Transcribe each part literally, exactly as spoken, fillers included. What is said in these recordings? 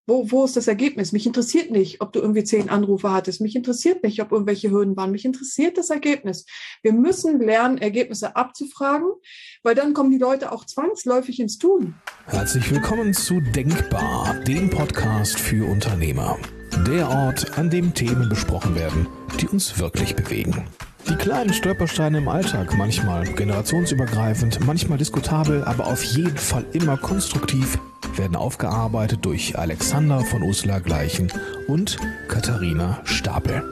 Wo, wo ist das Ergebnis? Mich interessiert nicht, ob du irgendwie zehn Anrufe hattest. Mich interessiert nicht, ob irgendwelche Hürden waren. Mich interessiert das Ergebnis. Wir müssen lernen, Ergebnisse abzufragen, weil dann kommen die Leute auch zwangsläufig ins Tun. Herzlich willkommen zu Denkbar, dem Podcast für Unternehmer. Der Ort, an dem Themen besprochen werden, die uns wirklich bewegen. Die kleinen Stolpersteine im Alltag, manchmal generationsübergreifend, manchmal diskutabel, aber auf jeden Fall immer konstruktiv, werden aufgearbeitet durch Alexander von Uslar-Gleichen und Katharina Stapel.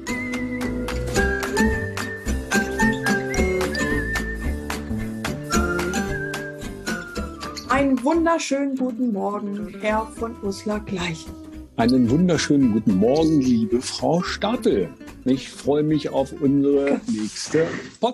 Einen wunderschönen guten Morgen, Herr von Uslar-Gleichen. Einen wunderschönen guten Morgen, liebe Frau Stapel. Ich freue mich auf unsere nächste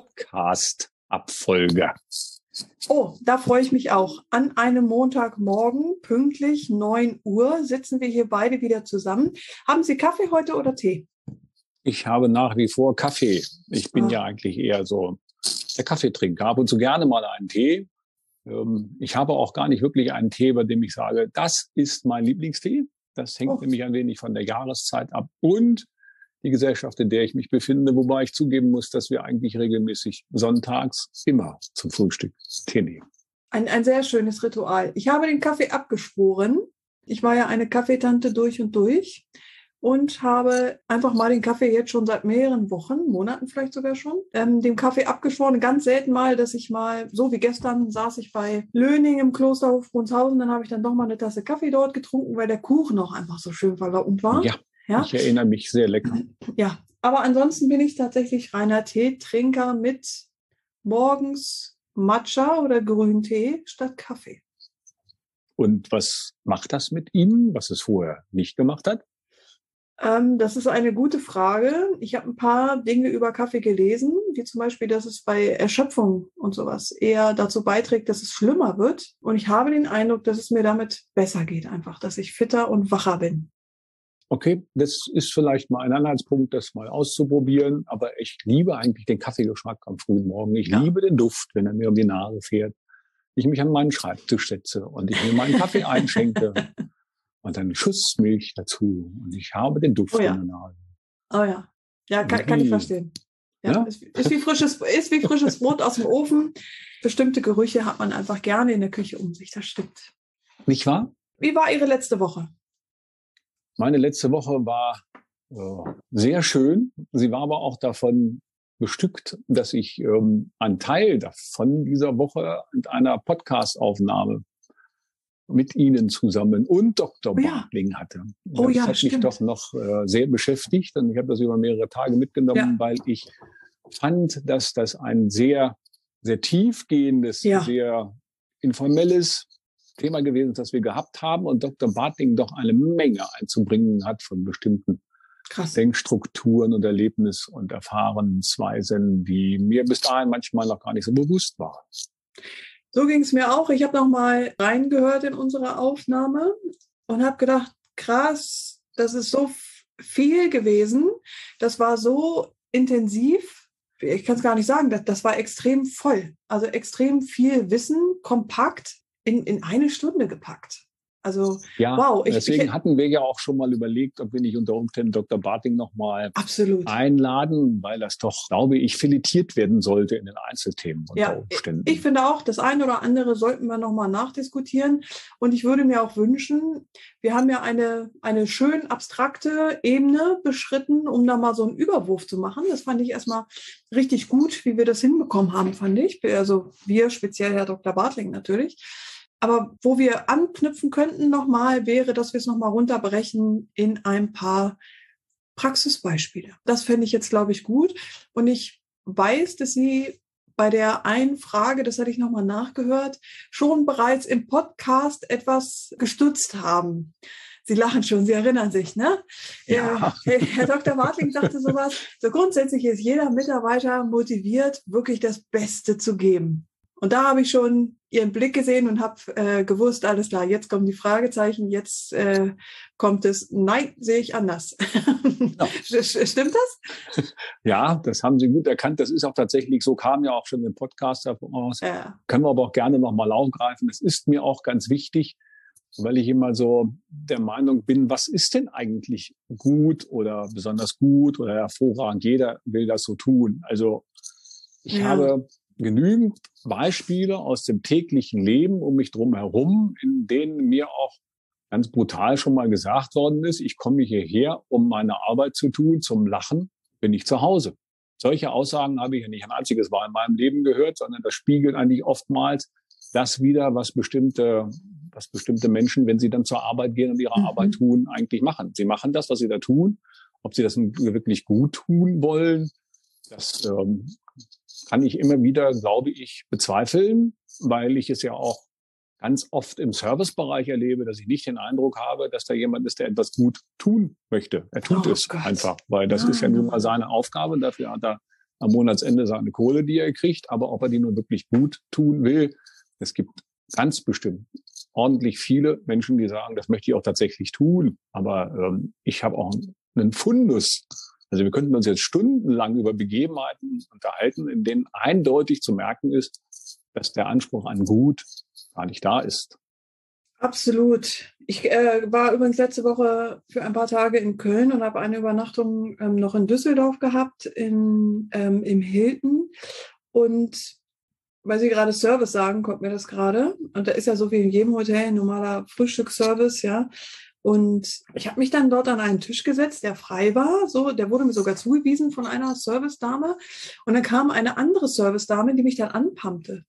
Podcast-Abfolge. Oh, da freue ich mich auch. An einem Montagmorgen, pünktlich neun Uhr, sitzen wir hier beide wieder zusammen. Haben Sie Kaffee heute oder Tee? Ich habe nach wie vor Kaffee. Ich bin ah. ja eigentlich eher so der Kaffeetrinker. Ab und zu gerne mal einen Tee. Ich habe auch gar nicht wirklich einen Tee, bei dem ich sage, das ist mein Lieblingstee. Das hängt oh. nämlich ein wenig von der Jahreszeit ab und die Gesellschaft, in der ich mich befinde, wobei ich zugeben muss, dass wir eigentlich regelmäßig sonntags immer zum Frühstück Tee nehmen. Ein, ein sehr schönes Ritual. Ich habe den Kaffee abgeschworen. Ich war ja eine Kaffeetante durch und durch und habe einfach mal den Kaffee jetzt schon seit mehreren Wochen, Monaten vielleicht sogar schon, ähm, den Kaffee abgeschworen. Ganz selten mal, dass ich mal, so wie gestern, saß ich bei Löning im Klosterhof Brunshausen, dann habe ich dann doch mal eine Tasse Kaffee dort getrunken, weil der Kuchen auch einfach so schön verlockend war. Ja. Ja? Ich erinnere mich sehr lecker. Ja, aber ansonsten bin ich tatsächlich reiner Teetrinker mit morgens Matcha oder Grüntee statt Kaffee. Und was macht das mit Ihnen, was es vorher nicht gemacht hat? Ähm, das ist eine gute Frage. Ich habe ein paar Dinge über Kaffee gelesen, wie zum Beispiel, dass es bei Erschöpfung und sowas eher dazu beiträgt, dass es schlimmer wird. Und ich habe den Eindruck, dass es mir damit besser geht, einfach, dass ich fitter und wacher bin. Okay, das ist vielleicht mal ein Anhaltspunkt, das mal auszuprobieren. Aber ich liebe eigentlich den Kaffeegeschmack am frühen Morgen. Ich ja. liebe den Duft, wenn er mir um die Nase fährt. Ich mich an meinen Schreibtisch setze und ich mir meinen Kaffee einschenke und dann einen Schuss Milch dazu. Und ich habe den Duft oh ja. in der Nase. Oh ja, ja, kann, kann ich verstehen. Ja, ja? Ist, ist, wie frisches, ist wie frisches Brot aus dem Ofen. Bestimmte Gerüche hat man einfach gerne in der Küche um sich. Das stimmt. Nicht wahr? Wie war Ihre letzte Woche? Meine letzte Woche war äh, sehr schön. Sie war aber auch davon bestückt, dass ich ähm, einen Teil davon dieser Woche in einer Podcast-Aufnahme mit Ihnen zusammen und Doktor oh ja. Bartling hatte. Oh das ja, hat stimmt. mich doch noch äh, sehr beschäftigt und ich habe das über mehrere Tage mitgenommen, ja. weil ich fand, dass das ein sehr, sehr tiefgehendes, ja. sehr informelles Thema gewesen ist, das wir gehabt haben und Doktor Bartling doch eine Menge einzubringen hat von bestimmten Krass. Denkstrukturen und Erlebnis- und Erfahrensweisen, die mir bis dahin manchmal noch gar nicht so bewusst waren. So ging es mir auch. Ich habe noch mal reingehört in unsere Aufnahme und habe gedacht, krass, das ist so viel gewesen. Das war so intensiv. Ich kann es gar nicht sagen. Das, das war extrem voll. Also extrem viel Wissen, kompakt. In, in eine Stunde gepackt. Also, ja, wow. Ich, deswegen ich, hatten wir ja auch schon mal überlegt, ob wir nicht unter Umständen Doktor Bartling nochmal einladen, weil das doch, glaube ich, filetiert werden sollte in den Einzelthemen unter ja, Umständen. Ich, ich finde auch, das eine oder andere sollten wir nochmal nachdiskutieren. Und ich würde mir auch wünschen, wir haben ja eine, eine schön abstrakte Ebene beschritten, um da mal so einen Überwurf zu machen. Das fand ich erstmal richtig gut, wie wir das hinbekommen haben, fand ich. Also wir, speziell Herr Doktor Bartling natürlich. Aber wo wir anknüpfen könnten nochmal, wäre, dass wir es nochmal runterbrechen in ein paar Praxisbeispiele. Das fände ich jetzt, glaube ich, gut. Und ich weiß, dass Sie bei der einen Frage, das hatte ich nochmal nachgehört, schon bereits im Podcast etwas gestützt haben. Sie lachen schon, Sie erinnern sich, ne? Ja. Herr, Herr Doktor Bartling sagte sowas, so grundsätzlich ist jeder Mitarbeiter motiviert, wirklich das Beste zu geben. Und da habe ich schon Ihren Blick gesehen und habe äh, gewusst, alles klar, jetzt kommen die Fragezeichen, jetzt äh, kommt es, nein, sehe ich anders. Ja. Stimmt das? Ja, das haben Sie gut erkannt. Das ist auch tatsächlich so, kam ja auch schon im Podcast davon aus. Ja. Können wir aber auch gerne nochmal aufgreifen. Es ist mir auch ganz wichtig, weil ich immer so der Meinung bin, was ist denn eigentlich gut oder besonders gut oder hervorragend? Jeder will das so tun. Also ich ja. habe genügend Beispiele aus dem täglichen Leben um mich drum herum, in denen mir auch ganz brutal schon mal gesagt worden ist, ich komme hierher, um meine Arbeit zu tun, zum Lachen bin ich zu Hause. Solche Aussagen habe ich ja nicht ein einziges Mal in meinem Leben gehört, sondern das spiegelt eigentlich oftmals das wider, was bestimmte, was bestimmte Menschen, wenn sie dann zur Arbeit gehen und ihre mhm. Arbeit tun, eigentlich machen. Sie machen das, was sie da tun. Ob sie das wirklich gut tun wollen, das ähm, kann ich immer wieder, glaube ich, bezweifeln, weil ich es ja auch ganz oft im Servicebereich erlebe, dass ich nicht den Eindruck habe, dass da jemand ist, der etwas gut tun möchte. Er tut oh es Gott. einfach, weil das ja. ist ja nun mal seine Aufgabe. Dafür hat er am Monatsende seine Kohle, die er kriegt. Aber ob er die nun wirklich gut tun will, es gibt ganz bestimmt ordentlich viele Menschen, die sagen, das möchte ich auch tatsächlich tun. Aber ähm, ich habe auch einen Fundus. Also wir könnten uns jetzt stundenlang über Begebenheiten unterhalten, in denen eindeutig zu merken ist, dass der Anspruch an Gut gar nicht da ist. Absolut. Ich äh, war übrigens letzte Woche für ein paar Tage in Köln und habe eine Übernachtung ähm, noch in Düsseldorf gehabt, in, ähm, im Hilton. Und weil Sie gerade Service sagen, kommt mir das gerade. Und da ist ja so wie in jedem Hotel ein normaler Frühstücksservice, ja. Und ich habe mich dann dort an einen Tisch gesetzt, der frei war. So, der wurde mir sogar zugewiesen von einer Servicedame. Und dann kam eine andere Servicedame, die mich dann anpumpte.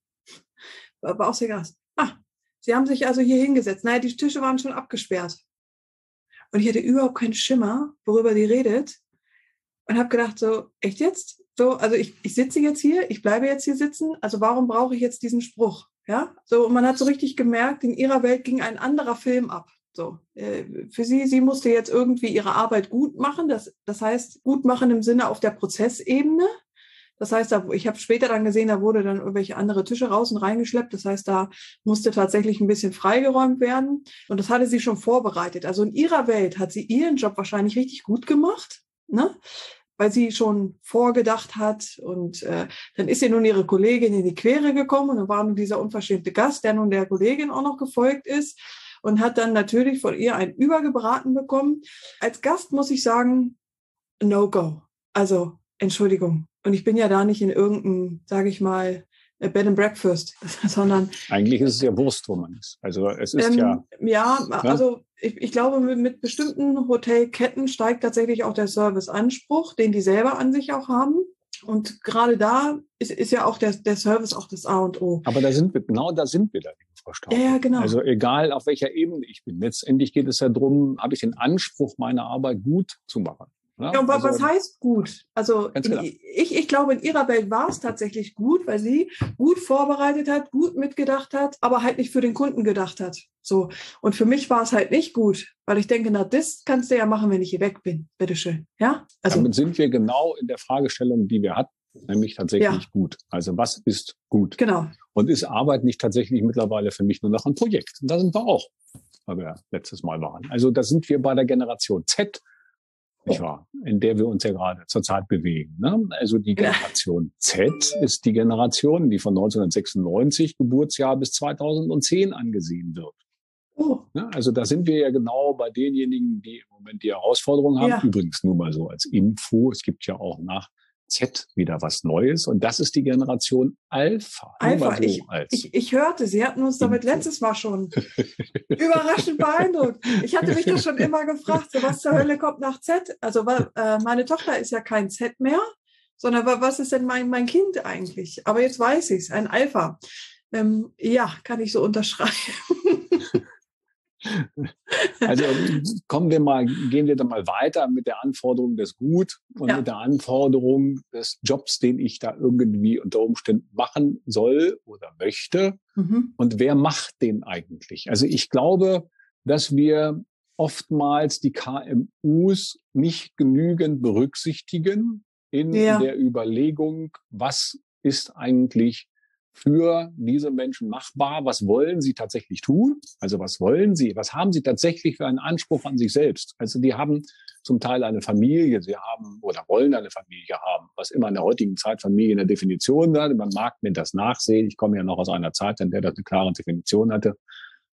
War, war auch sehr krass. Ah, Sie haben sich also hier hingesetzt. Naja, die Tische waren schon abgesperrt. Und ich hatte überhaupt keinen Schimmer, worüber die redet. Und habe gedacht, so, echt jetzt? So, also ich, ich sitze jetzt hier, ich bleibe jetzt hier sitzen. Also warum brauche ich jetzt diesen Spruch? Ja, so, und man hat so richtig gemerkt, in ihrer Welt ging ein anderer Film ab. So, äh, für sie, sie musste jetzt irgendwie ihre Arbeit gut machen. Das, das heißt, gut machen im Sinne auf der Prozessebene. Das heißt, da, ich habe später dann gesehen, da wurde dann irgendwelche andere Tische raus und reingeschleppt. Das heißt, da musste tatsächlich ein bisschen freigeräumt werden. Und das hatte sie schon vorbereitet. Also in ihrer Welt hat sie ihren Job wahrscheinlich richtig gut gemacht, ne? Weil sie schon vorgedacht hat. Und äh, dann ist ihr nun ihre Kollegin in die Quere gekommen. Und dann war nun dieser unverschämte Gast, der nun der Kollegin auch noch gefolgt ist. Und hat dann natürlich von ihr ein Übergebraten bekommen. Als Gast muss ich sagen, no go. Also, Entschuldigung. Und ich bin ja da nicht in irgendeinem, sage ich mal, Bed and Breakfast, sondern... Eigentlich ist es ja Wurst, wo man ist. Also es ist ähm, ja... Ja, ne? Also ich, ich glaube, mit, mit bestimmten Hotelketten steigt tatsächlich auch der Serviceanspruch, den die selber an sich auch haben. Und gerade da ist, ist ja auch der, der Service auch das A und O. Aber da sind wir, genau da sind wir da, Frau Staupe. Ja, ja, genau. Also egal, auf welcher Ebene ich bin. Letztendlich geht es ja darum, habe ich den Anspruch, meine Arbeit gut zu machen. Ja, ja, und also, was heißt gut? Also genau. ich, ich glaube, in ihrer Welt war es tatsächlich gut, weil sie gut vorbereitet hat, gut mitgedacht hat, aber halt nicht für den Kunden gedacht hat. So. Und für mich war es halt nicht gut, weil ich denke, na, das kannst du ja machen, wenn ich hier weg bin. Bitteschön. Ja? Also, damit sind wir genau in der Fragestellung, die wir hatten, nämlich tatsächlich ja. gut. Also was ist gut? Genau. Und ist Arbeit nicht tatsächlich mittlerweile für mich nur noch ein Projekt? Und da sind wir auch, weil wir letztes Mal waren. Also da sind wir bei der Generation Z, nicht wahr, in der wir uns ja gerade zurzeit bewegen. Ne? Also die Generation Z ist die Generation, die von neunzehnhundertsechsundneunzig Geburtsjahr bis zweitausendzehn angesehen wird. Oh. Ne? Also da sind wir ja genau bei denjenigen, die im Moment die Herausforderungen haben. Ja. Übrigens nur mal so als Info, es gibt ja auch nach Z wieder was Neues und das ist die Generation Alpha. Alpha, so ich, als ich, ich hörte, Sie hatten uns damit Info. letztes Mal schon überraschend beeindruckt. Ich hatte mich das schon immer gefragt, so was zur Hölle kommt nach Z? Also äh, meine Tochter ist ja kein Z mehr, sondern was ist denn mein, mein Kind eigentlich? Aber jetzt weiß ich es, ein Alpha. Ähm, ja, kann ich so unterschreiben. Also kommen wir mal, gehen wir dann mal weiter mit der Anforderung des Gut und ja. mit der Anforderung des Jobs, den ich da irgendwie unter Umständen machen soll oder möchte. Mhm. Und wer macht den eigentlich? Also ich glaube, dass wir oftmals die K M Us nicht genügend berücksichtigen in ja. der Überlegung, was ist eigentlich für diese Menschen machbar? Was wollen sie tatsächlich tun? Also was wollen sie? Was haben sie tatsächlich für einen Anspruch an sich selbst? Also die haben zum Teil eine Familie, sie haben oder wollen eine Familie haben, was immer in der heutigen Zeit Familie in der Definition hat. Man mag mir das nachsehen. Ich komme ja noch aus einer Zeit, in der das eine klare Definition hatte.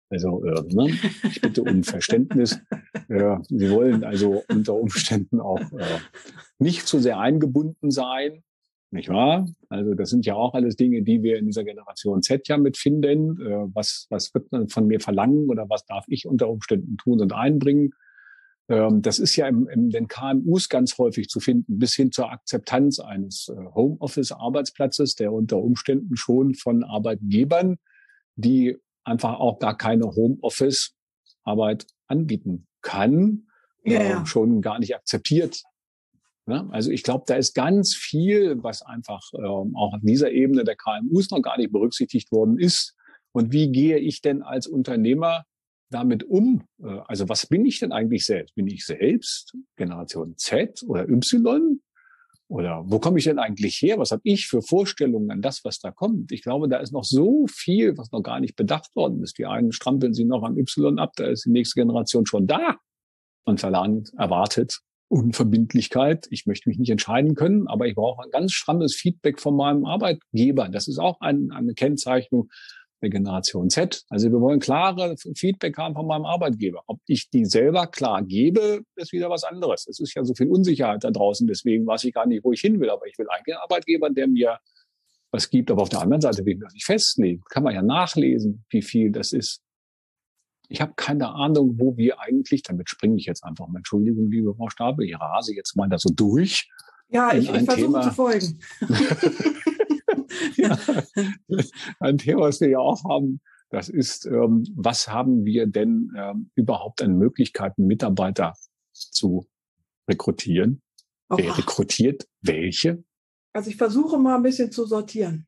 Also äh, ne? Ich bitte um Verständnis. Äh, Sie wollen also unter Umständen auch äh, nicht zu sehr eingebunden sein, nicht wahr? Also das sind ja auch alles Dinge, die wir in dieser Generation Z ja mitfinden. Äh, was, was wird man von mir verlangen oder was darf ich unter Umständen tun und einbringen? Ähm, das ist ja im, in den K M Us ganz häufig zu finden, bis hin zur Akzeptanz eines äh, Homeoffice-Arbeitsplatzes, der unter Umständen schon von Arbeitgebern, die einfach auch gar keine Homeoffice-Arbeit anbieten kann, ja, äh, ja. schon gar nicht akzeptiert. Ja, also ich glaube, da ist ganz viel, was einfach äh, auch an dieser Ebene der K M Us noch gar nicht berücksichtigt worden ist. Und wie gehe ich denn als Unternehmer damit um? Äh, also was bin ich denn eigentlich selbst? Bin ich selbst Generation Z oder Y? Oder wo komme ich denn eigentlich her? Was habe ich für Vorstellungen an das, was da kommt? Ich glaube, da ist noch so viel, was noch gar nicht bedacht worden ist. Die einen strampeln sie noch am Y ab, da ist die nächste Generation schon da und verlangt, erwartet Unverbindlichkeit. Ich möchte mich nicht entscheiden können, aber ich brauche ein ganz strammes Feedback von meinem Arbeitgeber. Das ist auch ein, eine Kennzeichnung der Generation Z. Also wir wollen klare Feedback haben von meinem Arbeitgeber. Ob ich die selber klar gebe, ist wieder was anderes. Es ist ja so viel Unsicherheit da draußen, deswegen weiß ich gar nicht, wo ich hin will. Aber ich will einen Arbeitgeber, der mir was gibt. Aber auf der anderen Seite will ich mir das nicht festlegen. Kann man ja nachlesen, wie viel das ist. Ich habe keine Ahnung, wo wir eigentlich, damit springe ich jetzt einfach mal, Entschuldigung, liebe Frau Stabel, ich rase jetzt mal da so durch. Ja, ich, ich versuche zu folgen. Ja, ein Thema, was wir ja auch haben, das ist, ähm, was haben wir denn ähm, überhaupt an Möglichkeiten, Mitarbeiter zu rekrutieren? Oh. Wer rekrutiert welche? Also ich versuche mal ein bisschen zu sortieren.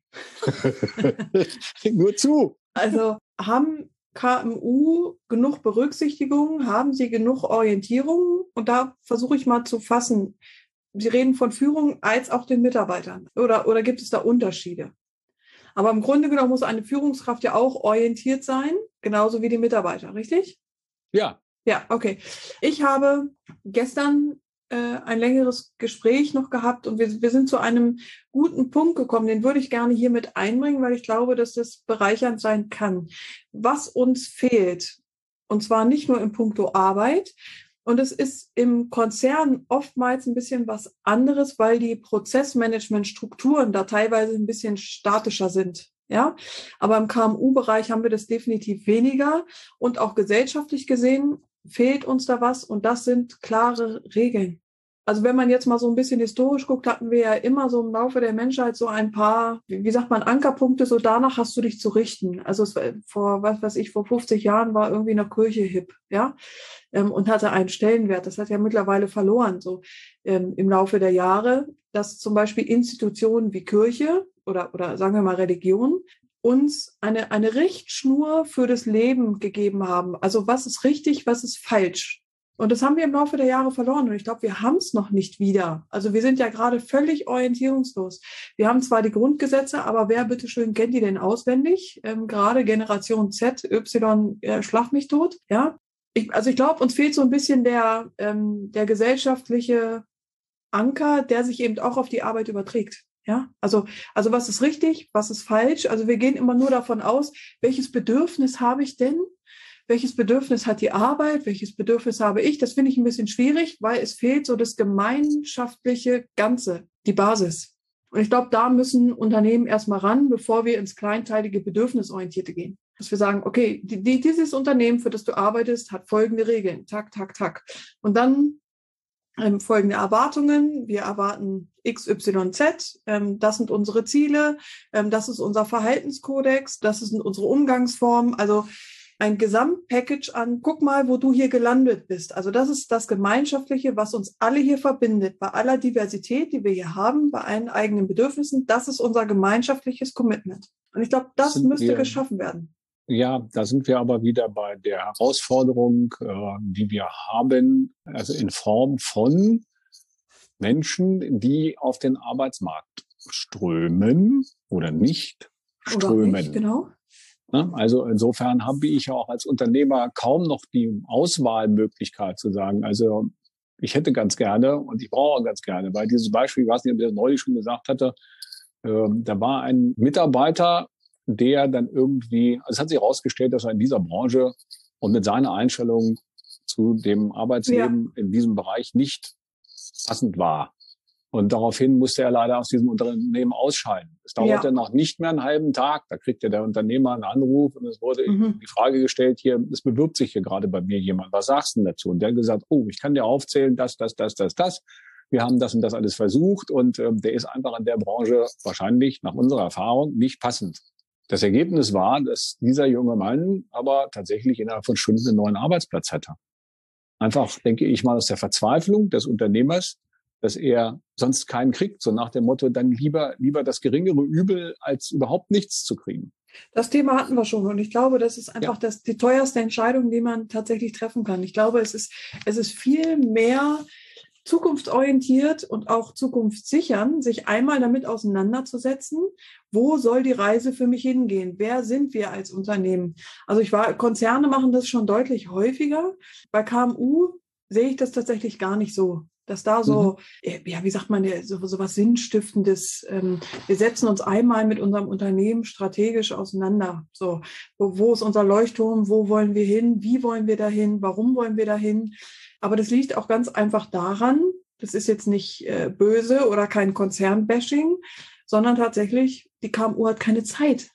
Nur zu. Also haben K M U genug Berücksichtigung? Haben sie genug Orientierung? Und da versuche ich mal zu fassen. Sie reden von Führung als auch den Mitarbeitern. Oder, oder gibt es da Unterschiede? Aber im Grunde genommen muss eine Führungskraft ja auch orientiert sein, genauso wie die Mitarbeiter, richtig? Ja. Ja, okay. Ich habe gestern äh, ein längeres Gespräch noch gehabt und wir, wir sind zu einem guten Punkt gekommen, den würde ich gerne hier mit einbringen, weil ich glaube, dass das bereichernd sein kann. Was uns fehlt, und zwar nicht nur in puncto Arbeit, und es ist im Konzern oftmals ein bisschen was anderes, weil die Prozessmanagement-Strukturen da teilweise ein bisschen statischer sind. Ja, aber im K M U-Bereich haben wir das definitiv weniger. Und auch gesellschaftlich gesehen fehlt uns da was. Und das sind klare Regeln. Also wenn man jetzt mal so ein bisschen historisch guckt, hatten wir ja immer so im Laufe der Menschheit so ein paar, wie sagt man, Ankerpunkte, so danach hast du dich zu richten. Also es war vor, was weiß ich, vor fünfzig Jahren war irgendwie eine Kirche hip, ja, und hatte einen Stellenwert. Das hat ja mittlerweile verloren, so ähm, im Laufe der Jahre, dass zum Beispiel Institutionen wie Kirche oder, oder sagen wir mal Religion uns eine, eine Richtschnur für das Leben gegeben haben. Also was ist richtig, was ist falsch? Und das haben wir im Laufe der Jahre verloren. Und ich glaube, wir haben es noch nicht wieder. Also wir sind ja gerade völlig orientierungslos. Wir haben zwar die Grundgesetze, aber wer bitteschön kennt die denn auswendig? Ähm, gerade Generation Z, Y, äh, schlag mich tot. Ja, ich, also ich glaube, uns fehlt so ein bisschen der, ähm, der gesellschaftliche Anker, der sich eben auch auf die Arbeit überträgt. Ja, also, also was ist richtig, was ist falsch? Also wir gehen immer nur davon aus, welches Bedürfnis habe ich denn? Welches Bedürfnis hat die Arbeit? Welches Bedürfnis habe ich? Das finde ich ein bisschen schwierig, weil es fehlt so das gemeinschaftliche Ganze, die Basis. Und ich glaube, da müssen Unternehmen erstmal ran, bevor wir ins kleinteilige Bedürfnisorientierte gehen. Dass wir sagen, okay, die, die, dieses Unternehmen, für das du arbeitest, hat folgende Regeln. Tak, tak, tak. Und dann ähm, folgende Erwartungen. Wir erwarten X Y Z. Ähm, das sind unsere Ziele. Ähm, das ist unser Verhaltenskodex. Das sind unsere Umgangsformen. Also ein Gesamtpackage an, guck mal, wo du hier gelandet bist. Also das ist das Gemeinschaftliche, was uns alle hier verbindet. Bei aller Diversität, die wir hier haben, bei allen eigenen Bedürfnissen, das ist unser gemeinschaftliches Commitment. Und ich glaube, das Sind müsste wir, geschaffen werden. Ja, da sind wir aber wieder bei der Herausforderung, äh, die wir haben, also in Form von Menschen, die auf den Arbeitsmarkt strömen oder nicht strömen. Oder nicht, genau. Also insofern habe ich auch als Unternehmer kaum noch die Auswahlmöglichkeit zu sagen, also ich hätte ganz gerne und ich brauche ganz gerne, weil dieses Beispiel, ich weiß nicht, ob ich das neulich schon gesagt hatte, äh, da war ein Mitarbeiter, der dann irgendwie, also es hat sich herausgestellt, dass er in dieser Branche und mit seiner Einstellung zu dem Arbeitsleben ja. in diesem Bereich nicht passend war. Und daraufhin musste er leider aus diesem Unternehmen ausscheiden. Es dauerte ja. noch nicht mehr einen halben Tag. Da kriegte der Unternehmer einen Anruf und es wurde mhm. die Frage gestellt, hier, es bewirbt sich hier gerade bei mir jemand. Was sagst du denn dazu? Und der hat gesagt, oh, ich kann dir aufzählen, das, das, das, das, das. Wir haben das und das alles versucht und ähm, der ist einfach in der Branche wahrscheinlich nach unserer Erfahrung nicht passend. Das Ergebnis war, dass dieser junge Mann aber tatsächlich innerhalb von Stunden einen neuen Arbeitsplatz hatte. Einfach, denke ich mal, aus der Verzweiflung des Unternehmers, dass er sonst keinen kriegt, so nach dem Motto, dann lieber lieber das geringere Übel, als überhaupt nichts zu kriegen. Das Thema hatten wir schon und ich glaube, das ist einfach ja. das, die teuerste Entscheidung, die man tatsächlich treffen kann. Ich glaube, es ist, es ist viel mehr zukunftsorientiert und auch zukunftssichern, sich einmal damit auseinanderzusetzen, wo soll die Reise für mich hingehen? Wer sind wir als Unternehmen? Also ich war, Konzerne machen das schon deutlich häufiger. Bei K M U sehe ich das tatsächlich gar nicht so. Dass da so, mhm. ja, wie sagt man, so, so was Sinnstiftendes, ähm, wir setzen uns einmal mit unserem Unternehmen strategisch auseinander. So, wo, wo ist unser Leuchtturm, wo wollen wir hin, wie wollen wir dahin, warum wollen wir dahin? Aber das liegt auch ganz einfach daran, das ist jetzt nicht äh, böse oder kein Konzernbashing, sondern tatsächlich, die K M U hat keine Zeit.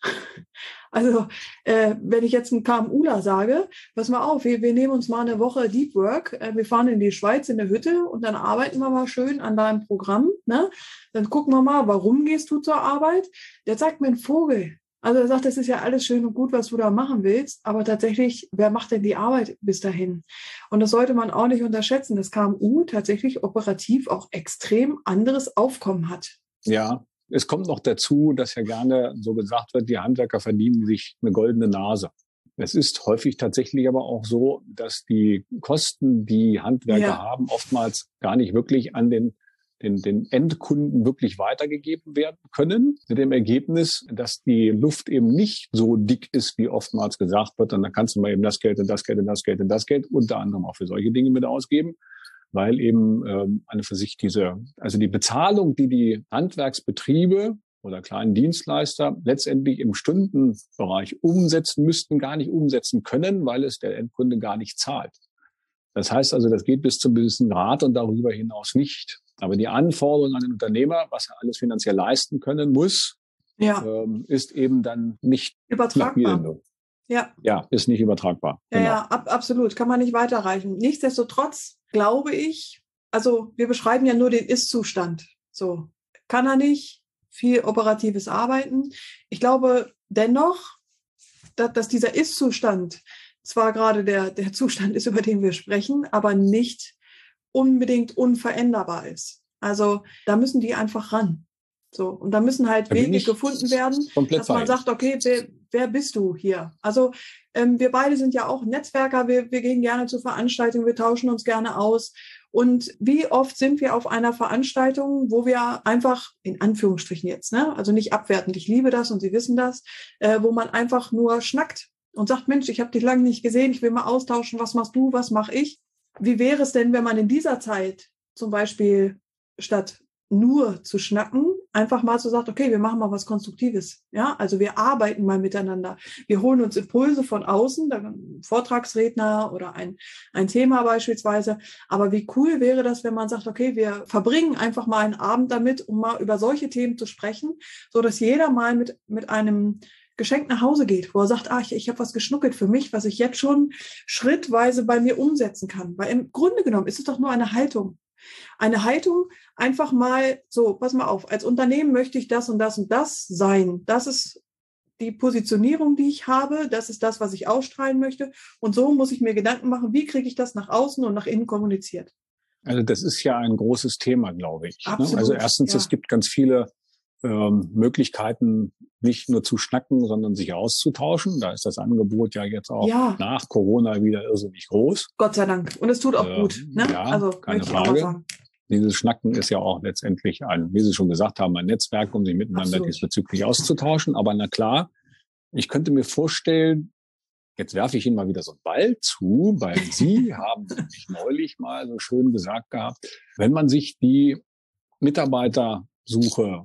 Also äh, wenn ich jetzt einen KMUler sage, pass mal auf, wir, wir nehmen uns mal eine Woche Deep Work, äh, wir fahren in die Schweiz in eine Hütte und dann arbeiten wir mal schön an deinem Programm. Ne? Dann gucken wir mal, warum gehst du zur Arbeit? Der zeigt mir einen Vogel. Also er sagt, das ist ja alles schön und gut, was du da machen willst, aber tatsächlich, wer macht denn die Arbeit bis dahin? Und das sollte man auch nicht unterschätzen, dass K M U tatsächlich operativ auch extrem anderes Aufkommen hat. Ja. Es kommt noch dazu, dass ja gerne so gesagt wird, die Handwerker verdienen sich eine goldene Nase. Es ist häufig tatsächlich aber auch so, dass die Kosten, die Handwerker ja. haben, oftmals gar nicht wirklich an den, den, den Endkunden wirklich weitergegeben werden können. Mit dem Ergebnis, dass die Luft eben nicht so dick ist, wie oftmals gesagt wird. Und dann kannst du mal eben das Geld und das Geld und das Geld und das Geld unter anderem auch für solche Dinge mit ausgeben. Weil eben ähm, eine für sich diese, also die Bezahlung, die die Handwerksbetriebe oder kleinen Dienstleister letztendlich im Stundenbereich umsetzen müssten, gar nicht umsetzen können, weil es der Endkunde gar nicht zahlt. Das heißt also, das geht bis zum gewissen Grad und darüber hinaus nicht. Aber die Anforderung an den Unternehmer, was er alles finanziell leisten können muss, ja. ähm, ist eben dann nicht übertragbar. Ja. ja, ist nicht übertragbar. Ja, genau. ja ab, absolut. Kann man nicht weiterreichen. Nichtsdestotrotz glaube ich, also wir beschreiben ja nur den Ist-Zustand. So, kann er nicht, viel operatives Arbeiten. Ich glaube dennoch, dass, dass dieser Ist-Zustand zwar gerade der, der Zustand ist, über den wir sprechen, aber nicht unbedingt unveränderbar ist. Also da müssen die einfach ran. So, und da müssen halt da Wege gefunden werden, dass man sagt, okay, wer, wer bist du hier? Also ähm, wir beide sind ja auch Netzwerker, wir, wir gehen gerne zu Veranstaltungen, wir tauschen uns gerne aus. Und wie oft sind wir auf einer Veranstaltung, wo wir einfach, in Anführungsstrichen jetzt, ne, also nicht abwertend, ich liebe das und Sie wissen das, äh, wo man einfach nur schnackt und sagt, Mensch, ich habe dich lange nicht gesehen, ich will mal austauschen, was machst du, was mache ich? Wie wäre es denn, wenn man in dieser Zeit zum Beispiel statt nur zu schnacken, einfach mal so sagt, okay, wir machen mal was Konstruktives. Ja, also wir arbeiten mal miteinander. Wir holen uns Impulse von außen, ein Vortragsredner oder ein, ein Thema beispielsweise. Aber wie cool wäre das, wenn man sagt, okay, wir verbringen einfach mal einen Abend damit, um mal über solche Themen zu sprechen, so dass jeder mal mit, mit einem Geschenk nach Hause geht, wo er sagt, ah, ich, ich habe was geschnuckelt für mich, was ich jetzt schon schrittweise bei mir umsetzen kann. Weil im Grunde genommen ist es doch nur eine Haltung. Eine Haltung, einfach mal so, pass mal auf, als Unternehmen möchte ich das und das und das sein. Das ist die Positionierung, die ich habe. Das ist das, was ich ausstrahlen möchte. Und so muss ich mir Gedanken machen, wie kriege ich das nach außen und nach innen kommuniziert. Also das ist ja ein großes Thema, glaube ich. Absolut, also erstens, ja. Es gibt ganz viele ähm, Möglichkeiten, nicht nur zu schnacken, sondern sich auszutauschen. Da ist das Angebot ja jetzt auch ja. nach Corona wieder irrsinnig groß. Gott sei Dank. Und es tut auch äh, gut. Ne? Ja, also, keine Frage. Dieses Schnacken ist ja auch letztendlich ein, wie Sie schon gesagt haben, ein Netzwerk, um sich miteinander Absolut. diesbezüglich auszutauschen. Aber na klar, ich könnte mir vorstellen, jetzt werfe ich Ihnen mal wieder so einen Ball zu, weil Sie haben nämlich neulich mal so schön gesagt gehabt, wenn man sich die Mitarbeitersuche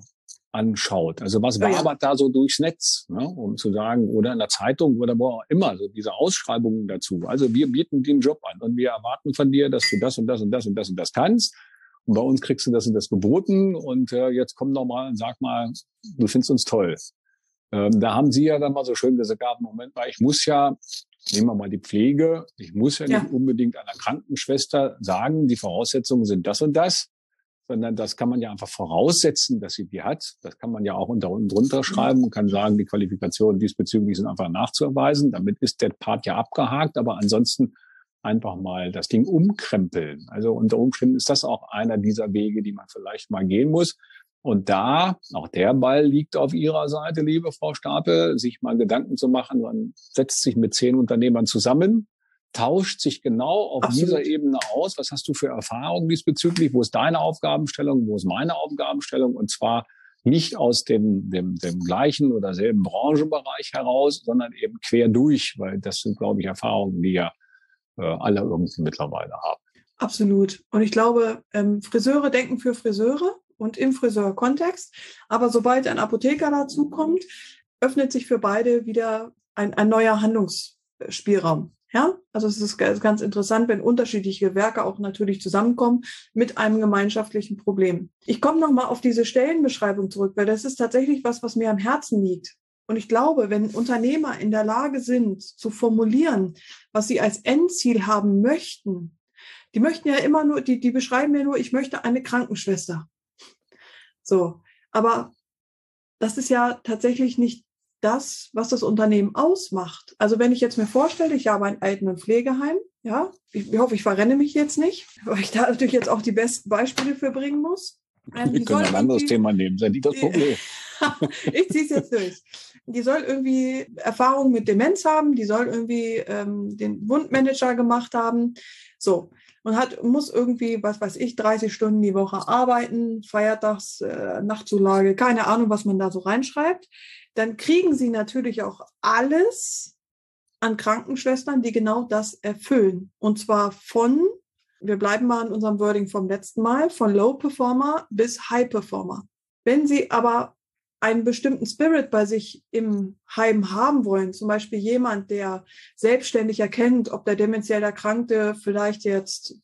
anschaut. Also was Oh ja. wabert da so durchs Netz, ne, um zu sagen, oder in der Zeitung oder wo auch immer, so diese Ausschreibungen dazu. Also wir bieten den Job an und wir erwarten von dir, dass du das und das und das und das und das kannst. Und bei uns kriegst du das und das geboten und äh, jetzt komm doch mal und sag mal, du findest uns toll. Ähm, da haben Sie ja dann mal so schön gesagt, Moment mal, ich muss ja, nehmen wir mal die Pflege, ich muss ja, ja nicht unbedingt einer Krankenschwester sagen, die Voraussetzungen sind das und das, sondern das kann man ja einfach voraussetzen, dass sie die hat. Das kann man ja auch unter unten drunter schreiben und kann sagen, die Qualifikationen diesbezüglich sind einfach nachzuweisen. Damit ist der Part ja abgehakt, aber ansonsten einfach mal das Ding umkrempeln. Also unter Umständen ist das auch einer dieser Wege, die man vielleicht mal gehen muss. Und da, auch der Ball liegt auf Ihrer Seite, liebe Frau Stapel, sich mal Gedanken zu machen. Man setzt sich mit zehn Unternehmern zusammen, tauscht sich genau auf Absolut. Dieser Ebene aus. Was hast du für Erfahrungen diesbezüglich? Wo ist deine Aufgabenstellung? Wo ist meine Aufgabenstellung? Und zwar nicht aus dem, dem, dem gleichen oder selben Branchenbereich heraus, sondern eben quer durch, weil das sind, glaube ich, Erfahrungen, die ja äh, alle irgendwie mittlerweile haben. Absolut. Und ich glaube, ähm, Friseure denken für Friseure und im Friseurkontext. Aber sobald ein Apotheker dazukommt, öffnet sich für beide wieder ein, ein neuer Handlungsspielraum. Ja, also es ist ganz interessant, wenn unterschiedliche Gewerke auch natürlich zusammenkommen mit einem gemeinschaftlichen Problem. Ich komme nochmal auf diese Stellenbeschreibung zurück, weil das ist tatsächlich was, was mir am Herzen liegt. Und ich glaube, wenn Unternehmer in der Lage sind, zu formulieren, was sie als Endziel haben möchten, die möchten ja immer nur, die, die beschreiben ja nur, ich möchte eine Krankenschwester. So, aber das ist ja tatsächlich nicht das, was das Unternehmen ausmacht. Also wenn ich jetzt mir vorstelle, ich habe ein Alten- und Pflegeheim, ja, ich, ich hoffe, ich verrenne mich jetzt nicht, weil ich da natürlich jetzt auch die besten Beispiele für bringen muss. Ähm, Wir können ein anderes Thema nehmen, sei nicht das Problem. Ich ziehe es jetzt durch. Die soll irgendwie Erfahrung mit Demenz haben, die soll irgendwie ähm, den Wundmanager gemacht haben, so. Und hat, muss irgendwie, was weiß ich, dreißig Stunden die Woche arbeiten, Feiertags, äh, Nachtzulage, keine Ahnung, was man da so reinschreibt. Dann kriegen sie natürlich auch alles an Krankenschwestern, die genau das erfüllen. Und zwar von, wir bleiben mal in unserem Wording vom letzten Mal, von Low Performer bis High Performer. Wenn sie aber einen bestimmten Spirit bei sich im Heim haben wollen, zum Beispiel jemand, der selbstständig erkennt, ob der demenziell Erkrankte vielleicht jetzt,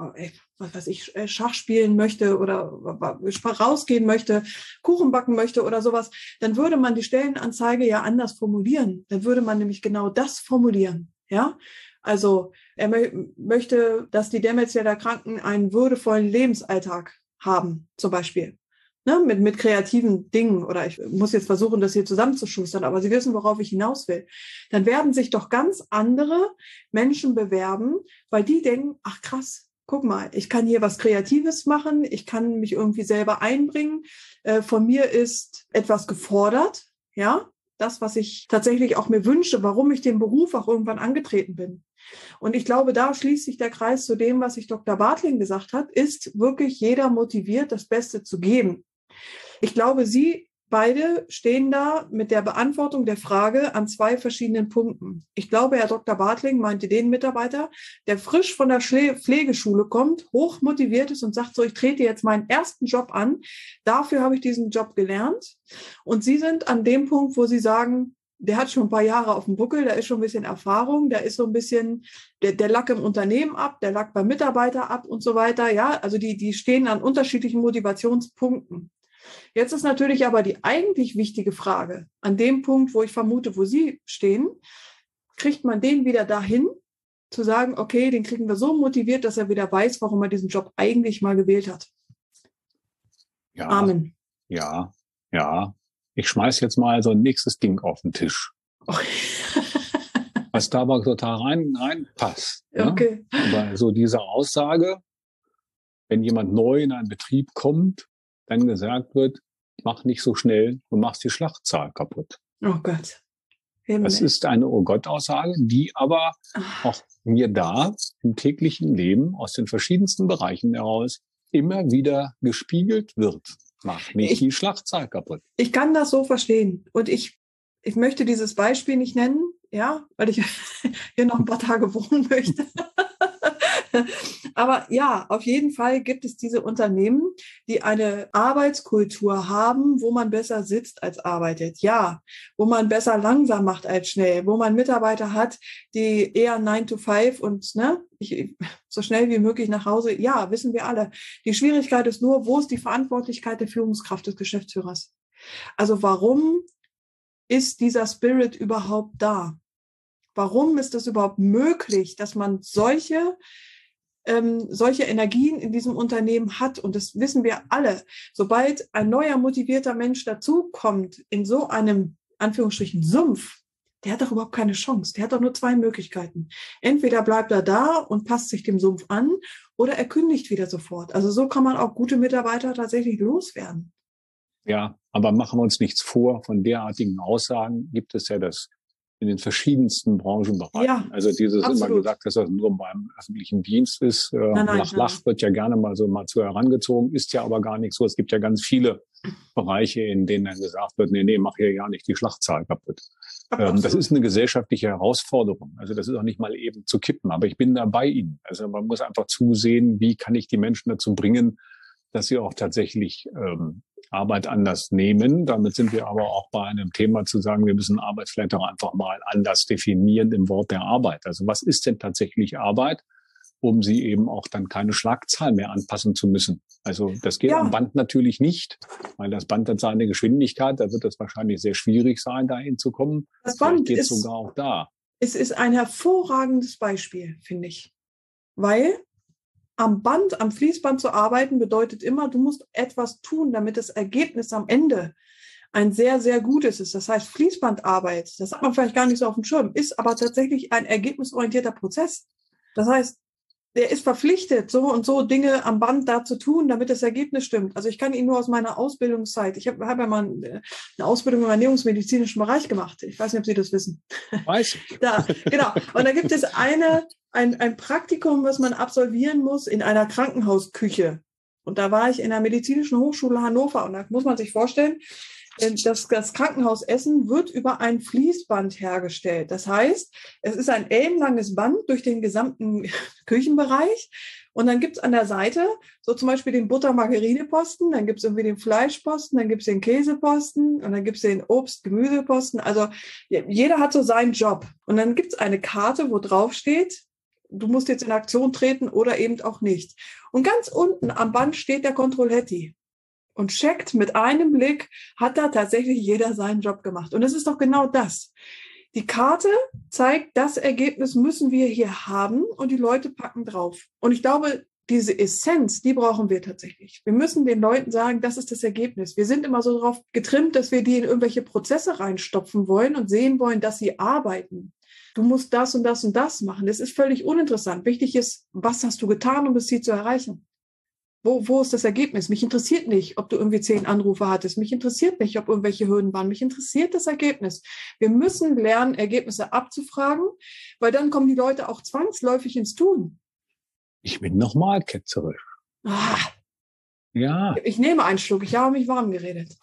was weiß ich, Schach spielen möchte oder rausgehen möchte, Kuchen backen möchte oder sowas, dann würde man die Stellenanzeige ja anders formulieren. Dann würde man nämlich genau das formulieren, ja. Also er mö- möchte, dass die demenziell Erkrankten einen würdevollen Lebensalltag haben, zum Beispiel. Ne, mit, mit kreativen Dingen, oder ich muss jetzt versuchen, das hier zusammenzuschustern, aber Sie wissen, worauf ich hinaus will. Dann werden sich doch ganz andere Menschen bewerben, weil die denken, ach krass, guck mal, ich kann hier was Kreatives machen, ich kann mich irgendwie selber einbringen, äh, von mir ist etwas gefordert, ja, das, was ich tatsächlich auch mir wünsche, warum ich den Beruf auch irgendwann angetreten bin. Und ich glaube, da schließt sich der Kreis zu dem, was sich Doktor Bartling gesagt hat, ist wirklich jeder motiviert, das Beste zu geben. Ich glaube, Sie beide stehen da mit der Beantwortung der Frage an zwei verschiedenen Punkten. Ich glaube, Herr Doktor Bartling meinte den Mitarbeiter, der frisch von der Pflegeschule kommt, hoch motiviert ist und sagt so, ich trete jetzt meinen ersten Job an. Dafür habe ich diesen Job gelernt. Und Sie sind an dem Punkt, wo Sie sagen, der hat schon ein paar Jahre auf dem Buckel, da ist schon ein bisschen Erfahrung, da ist so ein bisschen der, der Lack im Unternehmen ab, der Lack beim Mitarbeiter ab und so weiter. Ja, also die, die stehen an unterschiedlichen Motivationspunkten. Jetzt ist natürlich aber die eigentlich wichtige Frage, an dem Punkt, wo ich vermute, wo Sie stehen, kriegt man den wieder dahin, zu sagen, okay, den kriegen wir so motiviert, dass er wieder weiß, warum er diesen Job eigentlich mal gewählt hat. Ja, Amen. Ja, ja. Ich schmeiß jetzt mal so ein nächstes Ding auf den Tisch. Okay. Was da aber total rein, reinpasst. Ne? Okay. Aber so diese Aussage, wenn jemand neu in einen Betrieb kommt, dann gesagt wird, mach nicht so schnell, du machst die Schlachtzahl kaputt. Oh Gott. Himmel. Das ist eine Oh-Gott-Aussage, die aber Ach. auch mir da im täglichen Leben aus den verschiedensten Bereichen heraus immer wieder gespiegelt wird. Mach nicht ich, die Schlachtzahl kaputt. Ich kann das so verstehen. Und ich, ich möchte dieses Beispiel nicht nennen, ja, weil ich hier noch ein paar Tage wohnen möchte. Aber ja, auf jeden Fall gibt es diese Unternehmen, die eine Arbeitskultur haben, wo man besser sitzt als arbeitet. Ja, wo man besser langsam macht als schnell, wo man Mitarbeiter hat, die eher nine to five und ne, ich, so schnell wie möglich nach Hause. Ja, wissen wir alle. Die Schwierigkeit ist nur, wo ist die Verantwortlichkeit der Führungskraft des Geschäftsführers? Also warum ist dieser Spirit überhaupt da? Warum ist es überhaupt möglich, dass man solche, ähm, solche Energien in diesem Unternehmen hat? Und das wissen wir alle. Sobald ein neuer, motivierter Mensch dazukommt in so einem, Anführungsstrichen, Sumpf, der hat doch überhaupt keine Chance. Der hat doch nur zwei Möglichkeiten. Entweder bleibt er da und passt sich dem Sumpf an oder er kündigt wieder sofort. Also so kann man auch gute Mitarbeiter tatsächlich loswerden. Ja, aber machen wir uns nichts vor. Von derartigen Aussagen gibt es ja das in den verschiedensten Branchenbereichen. Ja, also dieses absolut. Immer gesagt, dass das nur beim öffentlichen Dienst ist. Äh, nein, nein, Lach, nein. Lach wird ja gerne mal so mal zu herangezogen, ist ja aber gar nicht so. Es gibt ja ganz viele Bereiche, in denen dann gesagt wird, nee, nee, mach hier ja nicht die Schlachtzahl kaputt. Ähm, das ist eine gesellschaftliche Herausforderung. Also das ist auch nicht mal eben zu kippen. Aber ich bin da bei Ihnen. Also man muss einfach zusehen, wie kann ich die Menschen dazu bringen, dass sie auch tatsächlich ähm, Arbeit anders nehmen. Damit sind wir aber auch bei einem Thema zu sagen, wir müssen Arbeit vielleicht auch einfach mal anders definieren im Wort der Arbeit. Also was ist denn tatsächlich Arbeit, um sie eben auch dann keine Schlagzahl mehr anpassen zu müssen? Also das geht ja am Band natürlich nicht, weil das Band hat seine Geschwindigkeit, da wird es wahrscheinlich sehr schwierig sein, dahin zu kommen. Das Band geht ist sogar auch da. Es ist ein hervorragendes Beispiel, finde ich, weil am Band, am Fließband zu arbeiten bedeutet immer, du musst etwas tun, damit das Ergebnis am Ende ein sehr, sehr gutes ist. Das heißt, Fließbandarbeit, das hat man vielleicht gar nicht so auf dem Schirm, ist aber tatsächlich ein ergebnisorientierter Prozess. Das heißt, der ist verpflichtet, so und so Dinge am Band da zu tun, damit das Ergebnis stimmt. Also ich kann Ihnen nur aus meiner Ausbildungszeit, ich habe hab ja mal eine Ausbildung im ernährungsmedizinischen Bereich gemacht. Ich weiß nicht, ob Sie das wissen. Weiß ich. Da, genau. Und da gibt es eine, ein, ein Praktikum, was man absolvieren muss in einer Krankenhausküche. Und da war ich in der Medizinischen Hochschule Hannover. Und da muss man sich vorstellen, Das, das Krankenhausessen wird über ein Fließband hergestellt. Das heißt, es ist ein ellenlanges Band durch den gesamten Küchenbereich. Und dann gibt's an der Seite so zum Beispiel den Butter-Margarine-Posten, dann gibt's irgendwie den Fleischposten, dann gibt's den Käseposten und dann gibt's den Obst-Gemüseposten. Also jeder hat so seinen Job. Und dann gibt's eine Karte, wo drauf steht, du musst jetzt in Aktion treten oder eben auch nicht. Und ganz unten am Band steht der Controletti. Und checkt mit einem Blick, hat da tatsächlich jeder seinen Job gemacht. Und es ist doch genau das. Die Karte zeigt, das Ergebnis müssen wir hier haben und die Leute packen drauf. Und ich glaube, diese Essenz, die brauchen wir tatsächlich. Wir müssen den Leuten sagen, das ist das Ergebnis. Wir sind immer so darauf getrimmt, dass wir die in irgendwelche Prozesse reinstopfen wollen und sehen wollen, dass sie arbeiten. Du musst das und das und das machen. Das ist völlig uninteressant. Wichtig ist, was hast du getan, um das Ziel zu erreichen? Wo, wo ist das Ergebnis? Mich interessiert nicht, ob du irgendwie zehn Anrufe hattest. Mich interessiert nicht, ob irgendwelche Hürden waren. Mich interessiert das Ergebnis. Wir müssen lernen, Ergebnisse abzufragen, weil dann kommen die Leute auch zwangsläufig ins Tun. Ich bin nochmal ketzerisch. Ah, ja. Ich nehme einen Schluck. Ich habe mich warm geredet.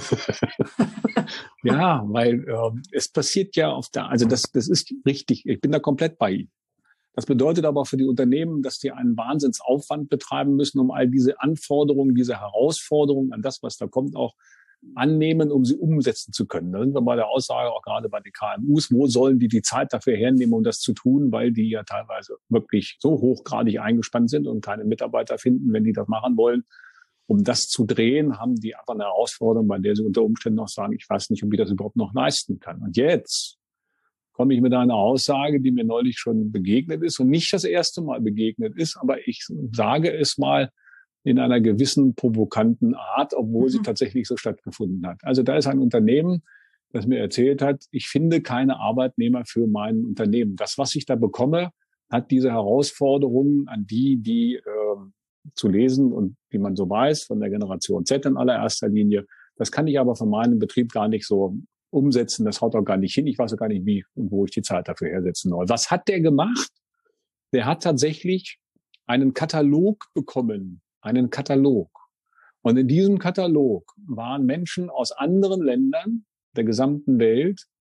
Ja, weil äh, es passiert ja auf der, also das, das ist richtig. Ich bin da komplett bei Ihnen. Das bedeutet aber für die Unternehmen, dass die einen Wahnsinnsaufwand betreiben müssen, um all diese Anforderungen, diese Herausforderungen an das, was da kommt, auch annehmen, um sie umsetzen zu können. Da sind wir bei der Aussage auch gerade bei den K M Us, wo sollen die die Zeit dafür hernehmen, um das zu tun, weil die ja teilweise wirklich so hochgradig eingespannt sind und keine Mitarbeiter finden, wenn die das machen wollen. Um das zu drehen, haben die einfach eine Herausforderung, bei der sie unter Umständen auch sagen, ich weiß nicht, ob ich das überhaupt noch leisten kann. Und jetzt komme ich mit einer Aussage, die mir neulich schon begegnet ist und nicht das erste Mal begegnet ist, aber ich sage es mal in einer gewissen provokanten Art, obwohl mhm. sie tatsächlich so stattgefunden hat. Also da ist ein Unternehmen, das mir erzählt hat, ich finde keine Arbeitnehmer für mein Unternehmen. Das, was ich da bekomme, hat diese Herausforderungen an die, die äh, zu lesen und wie man so weiß, von der Generation Z in allererster Linie. Das kann ich aber von meinem Betrieb gar nicht so umsetzen, das haut auch gar nicht hin. Ich weiß auch gar nicht, wie und wo ich die Zeit dafür hersetzen soll. Was hat der gemacht? Der hat tatsächlich einen Katalog bekommen, einen Katalog. Und in diesem Katalog waren Menschen aus anderen Ländern der gesamten Welt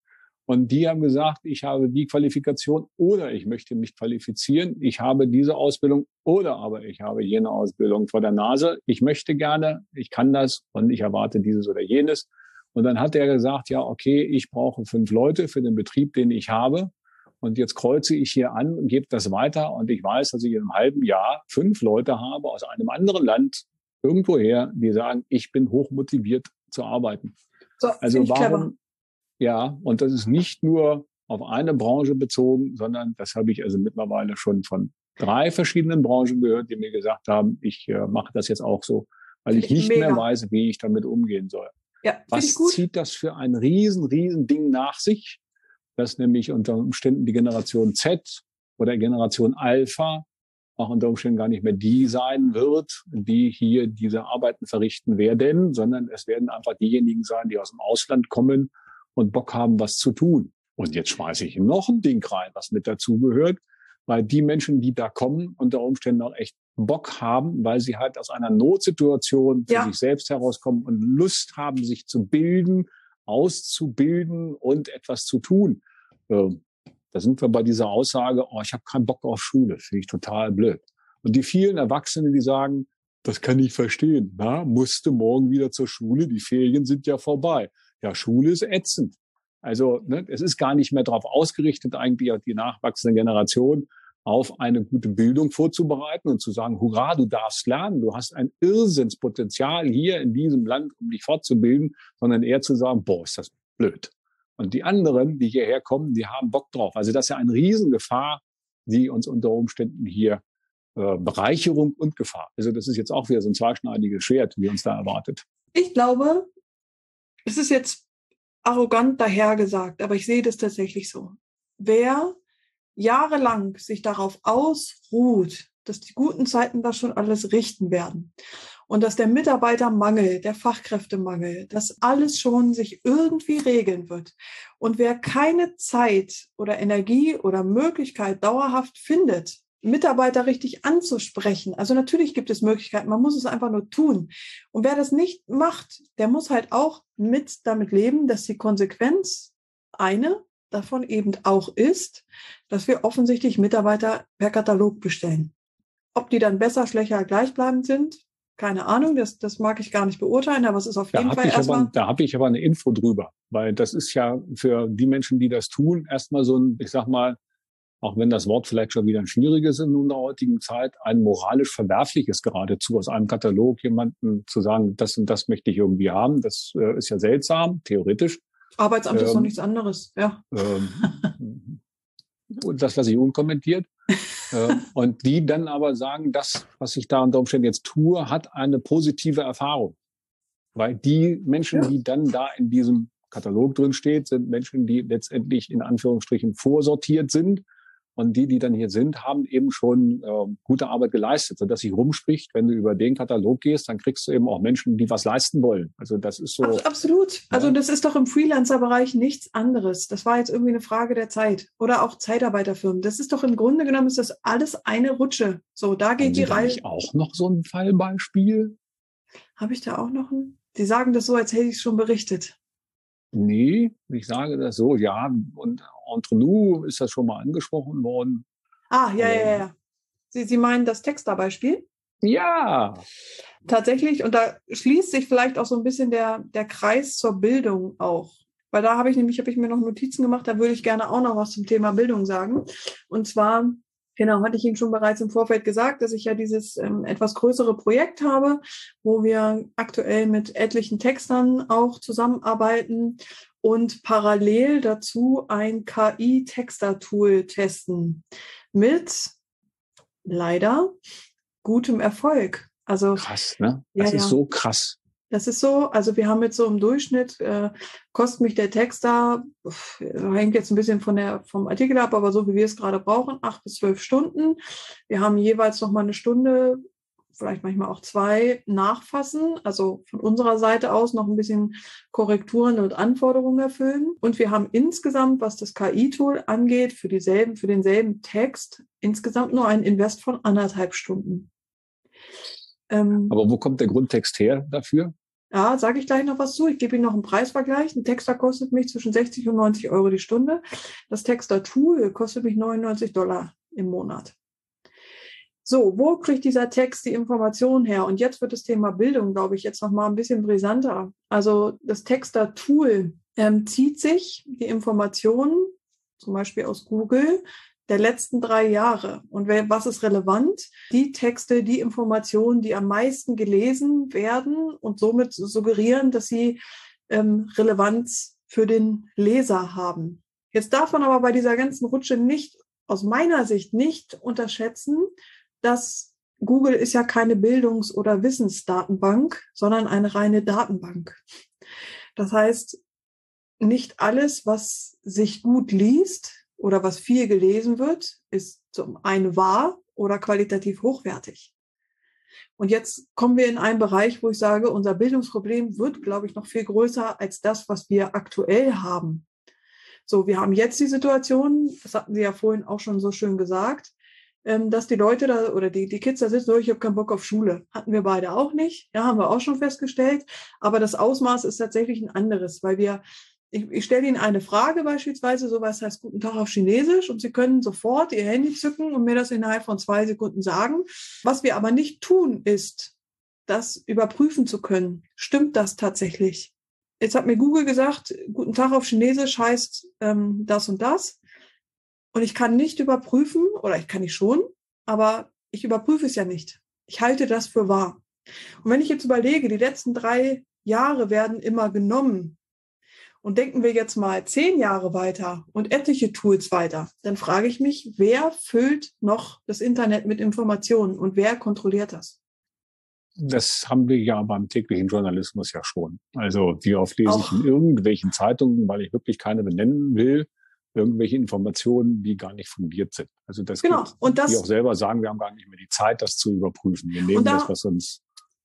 Und die haben gesagt, ich habe die Qualifikation oder ich möchte mich qualifizieren. Ich habe diese Ausbildung oder aber ich habe jene Ausbildung vor der Nase. Ich möchte gerne, ich kann das und ich erwarte dieses oder jenes. Und dann hat er gesagt, ja, okay, ich brauche fünf Leute für den Betrieb, den ich habe. Und jetzt kreuze ich hier an und gebe das weiter. Und ich weiß, dass ich in einem halben Jahr fünf Leute habe aus einem anderen Land irgendwoher, die sagen, ich bin hochmotiviert zu arbeiten. So, also warum? Clever. Ja, und das ist nicht nur auf eine Branche bezogen, sondern das habe ich also mittlerweile schon von drei verschiedenen Branchen gehört, die mir gesagt haben, ich äh, mache das jetzt auch so, weil ich nicht Mega. mehr weiß, wie ich damit umgehen soll. Ja, Was gut. zieht das für ein riesen, riesen Ding nach sich, dass nämlich unter Umständen die Generation Z oder Generation Alpha auch unter Umständen gar nicht mehr die sein wird, die hier diese Arbeiten verrichten werden, sondern es werden einfach diejenigen sein, die aus dem Ausland kommen und Bock haben, was zu tun. Und jetzt schmeiße ich noch ein Ding rein, was mit dazugehört, weil die Menschen, die da kommen, unter Umständen auch echt Bock haben, weil sie halt aus einer Notsituation für ja. sich selbst herauskommen und Lust haben, sich zu bilden, auszubilden und etwas zu tun. Ähm, da sind wir bei dieser Aussage, oh, ich habe keinen Bock auf Schule, finde ich total blöd. Und die vielen Erwachsenen, die sagen, das kann ich verstehen, na, musste morgen wieder zur Schule, die Ferien sind ja vorbei. Ja, Schule ist ätzend. Also ne, es ist gar nicht mehr darauf ausgerichtet, eigentlich auch die nachwachsende Generation auf eine gute Bildung vorzubereiten und zu sagen, hurra, du darfst lernen, du hast ein Irrsinnspotenzial hier in diesem Land, um dich fortzubilden, sondern eher zu sagen, boah, ist das blöd. Und die anderen, die hierher kommen, die haben Bock drauf. Also das ist ja eine Riesengefahr, die uns unter Umständen hier äh, Bereicherung und Gefahr. Also das ist jetzt auch wieder so ein zweischneidiges Schwert, wie uns da erwartet. Ich glaube, es ist jetzt arrogant dahergesagt, aber ich sehe das tatsächlich so. Wer jahrelang sich darauf ausruht, dass die guten Zeiten da schon alles richten werden und dass der Mitarbeitermangel, der Fachkräftemangel, dass alles schon sich irgendwie regeln wird. Und wer keine Zeit oder Energie oder Möglichkeit dauerhaft findet, Mitarbeiter richtig anzusprechen. Also natürlich gibt es Möglichkeiten, man muss es einfach nur tun. Und wer das nicht macht, der muss halt auch mit damit leben, dass die Konsequenz eine davon eben auch ist, dass wir offensichtlich Mitarbeiter per Katalog bestellen. Ob die dann besser, schlechter, gleichbleibend sind, keine Ahnung, das, das mag ich gar nicht beurteilen, aber es ist auf jeden Fall erstmal... Da habe ich aber eine Info drüber, weil das ist ja für die Menschen, die das tun, erstmal so ein, ich sag mal, auch wenn das Wort vielleicht schon wieder ein schwieriges ist in der heutigen Zeit, ein moralisch verwerfliches geradezu, aus einem Katalog jemanden zu sagen, das und das möchte ich irgendwie haben. Das äh, ist ja seltsam, theoretisch. Arbeitsamt ähm, ist doch nichts anderes, ja. Ähm, das lasse ich unkommentiert. äh, und die dann aber sagen, das, was ich da unter Umständen jetzt tue, hat eine positive Erfahrung. Weil die Menschen, ja. die dann da in diesem Katalog drin steht, sind Menschen, die letztendlich in Anführungsstrichen vorsortiert sind. Und die, die dann hier sind, haben eben schon äh, gute Arbeit geleistet, sodass sich rumspricht, wenn du über den Katalog gehst, dann kriegst du eben auch Menschen, die was leisten wollen. Also das ist so. Absolut. Ja. Also das ist doch im Freelancer-Bereich nichts anderes. Das war jetzt irgendwie eine Frage der Zeit. Oder auch Zeitarbeiterfirmen. Das ist doch im Grunde genommen ist das alles eine Rutsche. So, da geht die Reihe. Habe ich auch noch so ein Fallbeispiel? Habe ich da auch noch ein? Die sagen das so, als hätte ich es schon berichtet. Nee, ich sage das so, ja, und entre nous ist das schon mal angesprochen worden. Ah, ja, ja, ja. Sie, Sie meinen das Texter-Beispiel? Ja. Tatsächlich, und da schließt sich vielleicht auch so ein bisschen der, der Kreis zur Bildung auch. Weil da habe ich nämlich, habe ich mir noch Notizen gemacht, da würde ich gerne auch noch was zum Thema Bildung sagen. Und zwar, genau, hatte ich Ihnen schon bereits im Vorfeld gesagt, dass ich ja dieses ähm, etwas größere Projekt habe, wo wir aktuell mit etlichen Textern auch zusammenarbeiten und parallel dazu ein K I-Texter-Tool testen mit leider gutem Erfolg. Also krass, ne? Das ja, ist ja. so krass. Das ist so, also wir haben jetzt so im Durchschnitt, äh, kostet mich der Texter, pff, hängt jetzt ein bisschen von der, vom Artikel ab, aber so wie wir es gerade brauchen, acht bis zwölf Stunden. Wir haben jeweils noch mal eine Stunde, vielleicht manchmal auch zwei, nachfassen, also von unserer Seite aus noch ein bisschen Korrekturen und Anforderungen erfüllen. Und wir haben insgesamt, was das K I-Tool angeht, für dieselben, für denselben Text, insgesamt nur einen Invest von anderthalb Stunden. Ähm, aber wo kommt der Grundtext her dafür? Ja, sage ich gleich noch was zu. Ich gebe Ihnen noch einen Preisvergleich. Ein Texter kostet mich zwischen sechzig und neunzig Euro die Stunde. Das Texter-Tool kostet mich neunundneunzig Dollar im Monat. So, wo kriegt dieser Text die Informationen her? Und jetzt wird das Thema Bildung, glaube ich, jetzt noch mal ein bisschen brisanter. Also das Texter-Tool ähm, zieht sich die Informationen, zum Beispiel aus Google, der letzten drei Jahre. Und was ist relevant? Die Texte, die Informationen, die am meisten gelesen werden und somit suggerieren, dass sie ähm, Relevanz für den Leser haben. Jetzt darf man aber bei dieser ganzen Rutsche nicht, aus meiner Sicht nicht unterschätzen, dass Google ist ja keine Bildungs- oder Wissensdatenbank, sondern eine reine Datenbank. Das heißt, nicht alles, was sich gut liest, oder was viel gelesen wird, ist zum einen wahr oder qualitativ hochwertig. Und jetzt kommen wir in einen Bereich, wo ich sage, unser Bildungsproblem wird, glaube ich, noch viel größer als das, was wir aktuell haben. So, wir haben jetzt die Situation, das hatten Sie ja vorhin auch schon so schön gesagt, dass die Leute da oder die, die Kids da sitzen, so, ich habe keinen Bock auf Schule. Hatten wir beide auch nicht, ja, haben wir auch schon festgestellt. Aber das Ausmaß ist tatsächlich ein anderes, weil wir Ich, ich stelle Ihnen eine Frage beispielsweise, sowas heißt Guten Tag auf Chinesisch und Sie können sofort Ihr Handy zücken und mir das innerhalb von zwei Sekunden sagen. Was wir aber nicht tun, ist, das überprüfen zu können. Stimmt das tatsächlich? Jetzt hat mir Google gesagt, Guten Tag auf Chinesisch heißt ähm, das und das. Und ich kann nicht überprüfen, oder ich kann nicht schon, aber ich überprüfe es ja nicht. Ich halte das für wahr. Und wenn ich jetzt überlege, die letzten drei Jahre werden immer genommen, und denken wir jetzt mal zehn Jahre weiter und etliche Tools weiter, dann frage ich mich, wer füllt noch das Internet mit Informationen und wer kontrolliert das? Das haben wir ja beim täglichen Journalismus ja schon. Also wie oft lese ich in irgendwelchen Zeitungen, weil ich wirklich keine benennen will, irgendwelche Informationen, die gar nicht fundiert sind. Also das genau. gibt, und das, die auch selber sagen, wir haben gar nicht mehr die Zeit, das zu überprüfen. Wir nehmen da, das, was uns...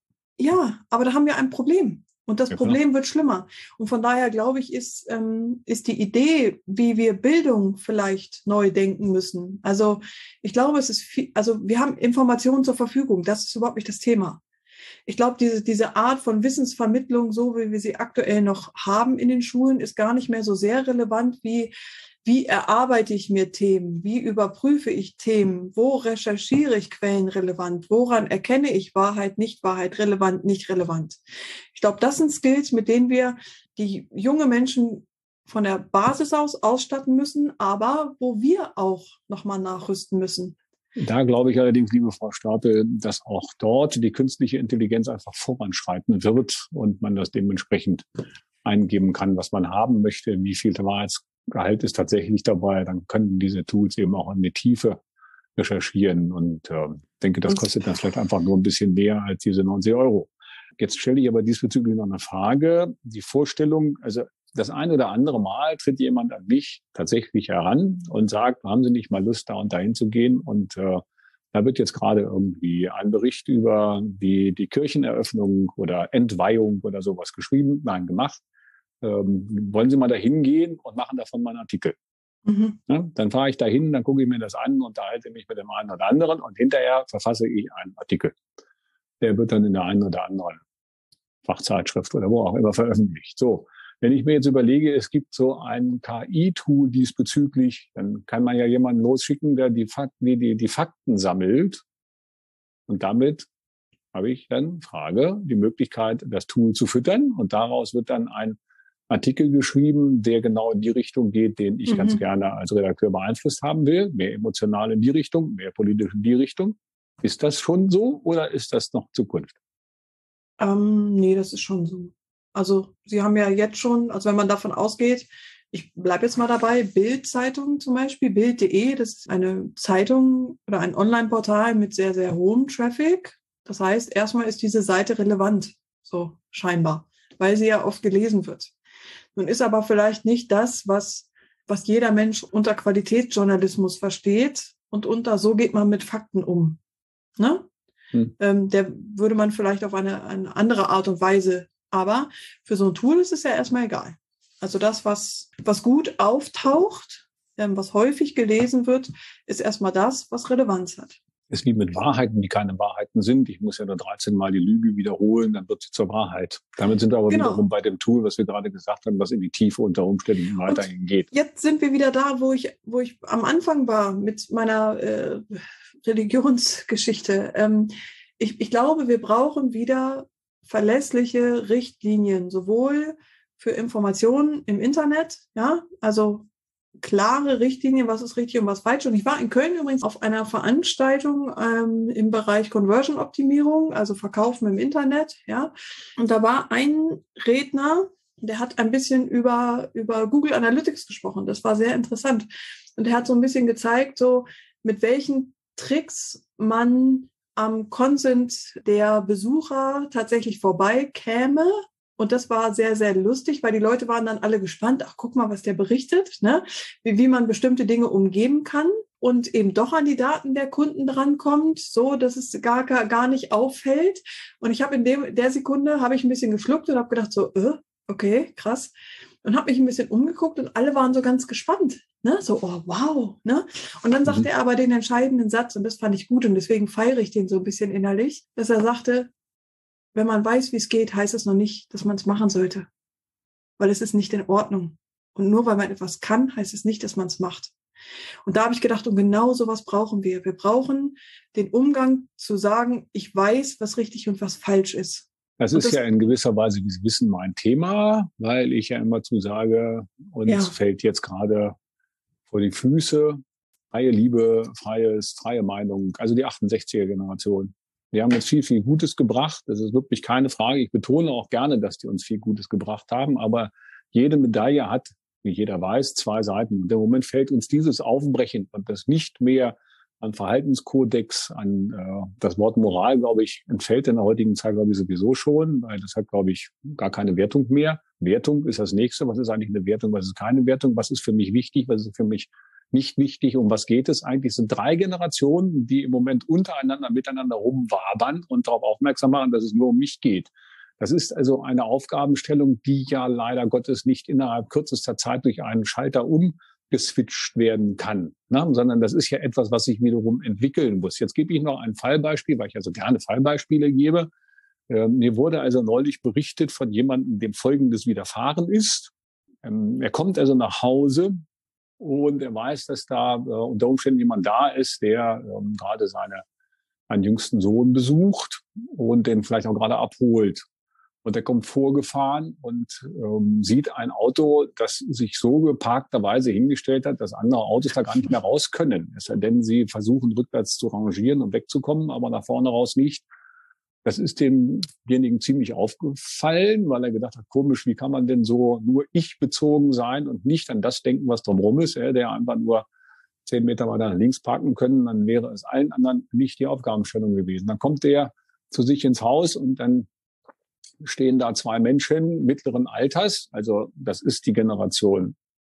Ja, aber da haben wir ein Problem. Und das ja, Problem wird schlimmer. Und von daher, glaube ich, ist, ähm, ist die Idee, wie wir Bildung vielleicht neu denken müssen. Also ich glaube, es ist viel, also wir haben Informationen zur Verfügung. Das ist überhaupt nicht das Thema. Ich glaube, diese, diese Art von Wissensvermittlung, so wie wir sie aktuell noch haben in den Schulen, ist gar nicht mehr so sehr relevant wie Wie erarbeite ich mir Themen? Wie überprüfe ich Themen? Wo recherchiere ich Quellen relevant? Woran erkenne ich Wahrheit, Nicht-Wahrheit, relevant, nicht relevant? Ich glaube, das sind Skills, mit denen wir die junge Menschen von der Basis aus ausstatten müssen, aber wo wir auch nochmal nachrüsten müssen. Da glaube ich allerdings, liebe Frau Stapel, dass auch dort die künstliche Intelligenz einfach voranschreiten wird und man das dementsprechend eingeben kann, was man haben möchte, wie viel Wahrheitsgehalt ist tatsächlich dabei. Dann können diese Tools eben auch in die Tiefe recherchieren und äh, denke, das kostet dann vielleicht einfach nur ein bisschen mehr als diese neunzig Euro. Jetzt stelle ich aber diesbezüglich noch eine Frage. Die Vorstellung, also das ein oder andere Mal tritt jemand an mich tatsächlich heran und sagt, haben Sie nicht mal Lust, da und dahin zu gehen? Und äh, da wird jetzt gerade irgendwie ein Bericht über die, die Kircheneröffnung oder Entweihung oder sowas geschrieben, nein, gemacht. Ähm, wollen Sie mal da hingehen und machen davon mal einen Artikel? Mhm. Ja, dann fahre ich da hin, dann gucke ich mir das an, unterhalte mich mit dem einen oder anderen und hinterher verfasse ich einen Artikel. Der wird dann in der einen oder anderen Fachzeitschrift oder wo auch immer veröffentlicht. So, wenn ich mir jetzt überlege, es gibt so ein K I-Tool diesbezüglich, dann kann man ja jemanden losschicken, der die Fakten, die, die, die Fakten sammelt. Und damit habe ich dann Frage, die Möglichkeit, das Tool zu füttern. Und daraus wird dann ein Artikel geschrieben, der genau in die Richtung geht, den ich mhm. ganz gerne als Redakteur beeinflusst haben will. Mehr emotional in die Richtung, mehr politisch in die Richtung. Ist das schon so oder ist das noch Zukunft? Ähm, nee, das ist schon so. Also Sie haben ja jetzt schon, also wenn man davon ausgeht, ich bleibe jetzt mal dabei, Bild-Zeitung zum Beispiel, Bild punkt de, das ist eine Zeitung oder ein Online-Portal mit sehr, sehr hohem Traffic. Das heißt, erstmal ist diese Seite relevant, so scheinbar, weil sie ja oft gelesen wird. Nun ist aber vielleicht nicht das, was, was jeder Mensch unter Qualitätsjournalismus versteht und unter so geht man mit Fakten um. Ne? Hm. Ähm, der würde man vielleicht auf eine, eine andere Art und Weise, aber für so ein Tool ist es ja erstmal egal. Also das, was, was gut auftaucht, ähm, was häufig gelesen wird, ist erstmal das, was Relevanz hat. Ist wie mit Wahrheiten, die keine Wahrheiten sind. Ich muss ja nur dreizehn Mal die Lüge wiederholen, dann wird sie zur Wahrheit. Damit sind wir aber genau. wiederum bei dem Tool, was wir gerade gesagt haben, was in die Tiefe unter Umständen weiterhin geht. Jetzt sind wir wieder da, wo ich, wo ich am Anfang war mit meiner äh, Religionsgeschichte. Ähm, ich, ich glaube, wir brauchen wieder verlässliche Richtlinien, sowohl für Informationen im Internet, ja, also klare Richtlinien, was ist richtig und was falsch. Und ich war in Köln übrigens auf einer Veranstaltung ähm, im Bereich Conversion-Optimierung, also Verkaufen im Internet, ja. Und da war ein Redner, der hat ein bisschen über, über Google Analytics gesprochen. Das war sehr interessant. Und er hat so ein bisschen gezeigt, so mit welchen Tricks man am Consent der Besucher tatsächlich vorbeikäme. Und das war sehr, sehr lustig, weil die Leute waren dann alle gespannt. Ach, guck mal, was der berichtet, ne? Wie, wie man bestimmte Dinge umgeben kann und eben doch an die Daten der Kunden drankommt, so dass es gar, gar nicht auffällt. Und ich habe in dem, der Sekunde habe ich ein bisschen geschluckt und habe gedacht so, äh, okay, krass. Und habe mich ein bisschen umgeguckt und alle waren so ganz gespannt, ne? So, oh, wow, ne? Und dann sagte mhm. er aber den entscheidenden Satz und das fand ich gut und deswegen feiere ich den so ein bisschen innerlich, dass er sagte, wenn man weiß, wie es geht, heißt es noch nicht, dass man es machen sollte. Weil es ist nicht in Ordnung. Und nur weil man etwas kann, heißt es nicht, dass man es macht. Und da habe ich gedacht, und genau sowas brauchen wir. Wir brauchen den Umgang zu sagen, ich weiß, was richtig und was falsch ist. Das ist das ja in gewisser Weise, wie Sie wissen, mein Thema, weil ich ja immer zu sage, uns ja. fällt jetzt gerade vor die Füße freie Liebe, freies, freie Meinung, also die achtundsechziger-Generation. Die haben uns viel, viel Gutes gebracht. Das ist wirklich keine Frage. Ich betone auch gerne, dass die uns viel Gutes gebracht haben. Aber jede Medaille hat, wie jeder weiß, zwei Seiten. Und im Moment fällt uns dieses Aufbrechen und das nicht mehr an Verhaltenskodex, an äh, das Wort Moral, glaube ich, entfällt in der heutigen Zeit, glaube ich, sowieso schon, weil das hat, glaube ich, gar keine Wertung mehr. Wertung ist das Nächste. Was ist eigentlich eine Wertung? Was ist keine Wertung? Was ist für mich wichtig? Was ist für mich nicht wichtig? Um was geht es eigentlich? Es sind drei Generationen, die im Moment untereinander, miteinander rumwabern und darauf aufmerksam machen, dass es nur um mich geht. Das ist also eine Aufgabenstellung, die ja leider Gottes nicht innerhalb kürzester Zeit durch einen Schalter umgeswitcht werden kann, ne? Sondern das ist ja etwas, was sich wiederum entwickeln muss. Jetzt gebe ich noch ein Fallbeispiel, weil ich also gerne Fallbeispiele gebe. Ähm, mir wurde also neulich berichtet von jemandem, dem Folgendes widerfahren ist. Ähm, er kommt also nach Hause und er weiß, dass da äh, unter Umständen jemand da ist, der ähm, gerade seine, einen jüngsten Sohn besucht und den vielleicht auch gerade abholt. Und er kommt vorgefahren und ähm, sieht ein Auto, das sich so geparkterweise hingestellt hat, dass andere Autos da gar nicht mehr raus können. Es sei denn, sie versuchen rückwärts zu rangieren und wegzukommen, aber nach vorne raus nicht. Das ist demjenigen ziemlich aufgefallen, weil er gedacht hat, komisch, wie kann man denn so nur ich bezogen sein und nicht an das denken, was drumherum ist, ja, der einfach nur zehn Meter weiter nach links parken können, dann wäre es allen anderen nicht die Aufgabenstellung gewesen. Dann kommt der zu sich ins Haus und dann stehen da zwei Menschen mittleren Alters, also das ist die Generation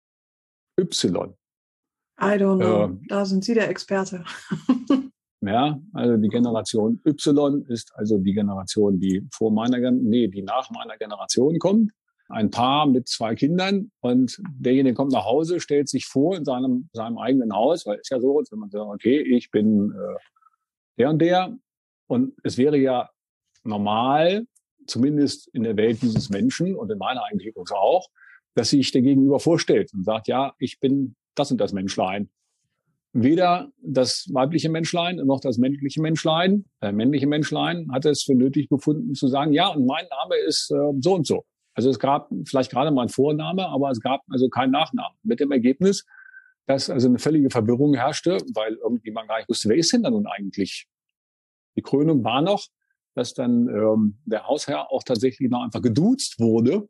Y. I don't know, äh, da sind Sie der Experte. Ja, also die Generation Y ist also die Generation, die vor meiner, nee, die nach meiner Generation kommt. Ein Paar mit zwei Kindern und derjenige kommt nach Hause, stellt sich vor in seinem, seinem eigenen Haus, weil es ja so, wenn man sagt, okay, ich bin äh, der und der und es wäre ja normal, zumindest in der Welt dieses Menschen und in meiner eigentlich auch, dass sich der Gegenüber vorstellt und sagt, ja, ich bin das und das Menschlein. Weder das weibliche Menschlein noch das männliche Menschlein, äh, männliche Menschlein hat es für nötig befunden zu sagen, ja, und mein Name ist äh, so und so. Also es gab vielleicht gerade mal einen Vorname, aber es gab also keinen Nachnamen. Mit dem Ergebnis, dass also eine völlige Verwirrung herrschte, weil irgendwie man gar nicht wusste, wer ist denn da nun eigentlich? Die Krönung war noch, dass dann ähm, der Hausherr auch tatsächlich noch einfach geduzt wurde.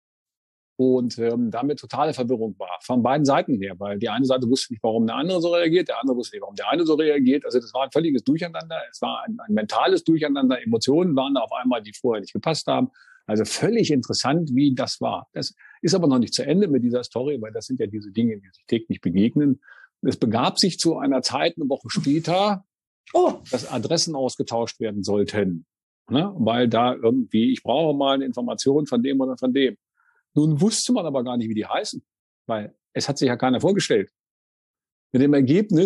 Und ähm, damit totale Verwirrung war, von beiden Seiten her, weil die eine Seite wusste nicht, warum der andere so reagiert, der andere wusste nicht, warum der eine so reagiert. Also das war ein völliges Durcheinander, es war ein, ein mentales Durcheinander, Emotionen waren da auf einmal, die vorher nicht gepasst haben. Also völlig interessant, wie das war. Das ist aber noch nicht zu Ende mit dieser Story, weil das sind ja diese Dinge, die sich täglich begegnen. Es begab sich zu einer Zeit, eine Woche später, oh. dass Adressen ausgetauscht werden sollten, ne? Weil da irgendwie, ich brauche mal eine Information von dem oder von dem. Nun wusste man aber gar nicht, wie die heißen, weil es hat sich ja keiner vorgestellt. Mit dem Ergebnis,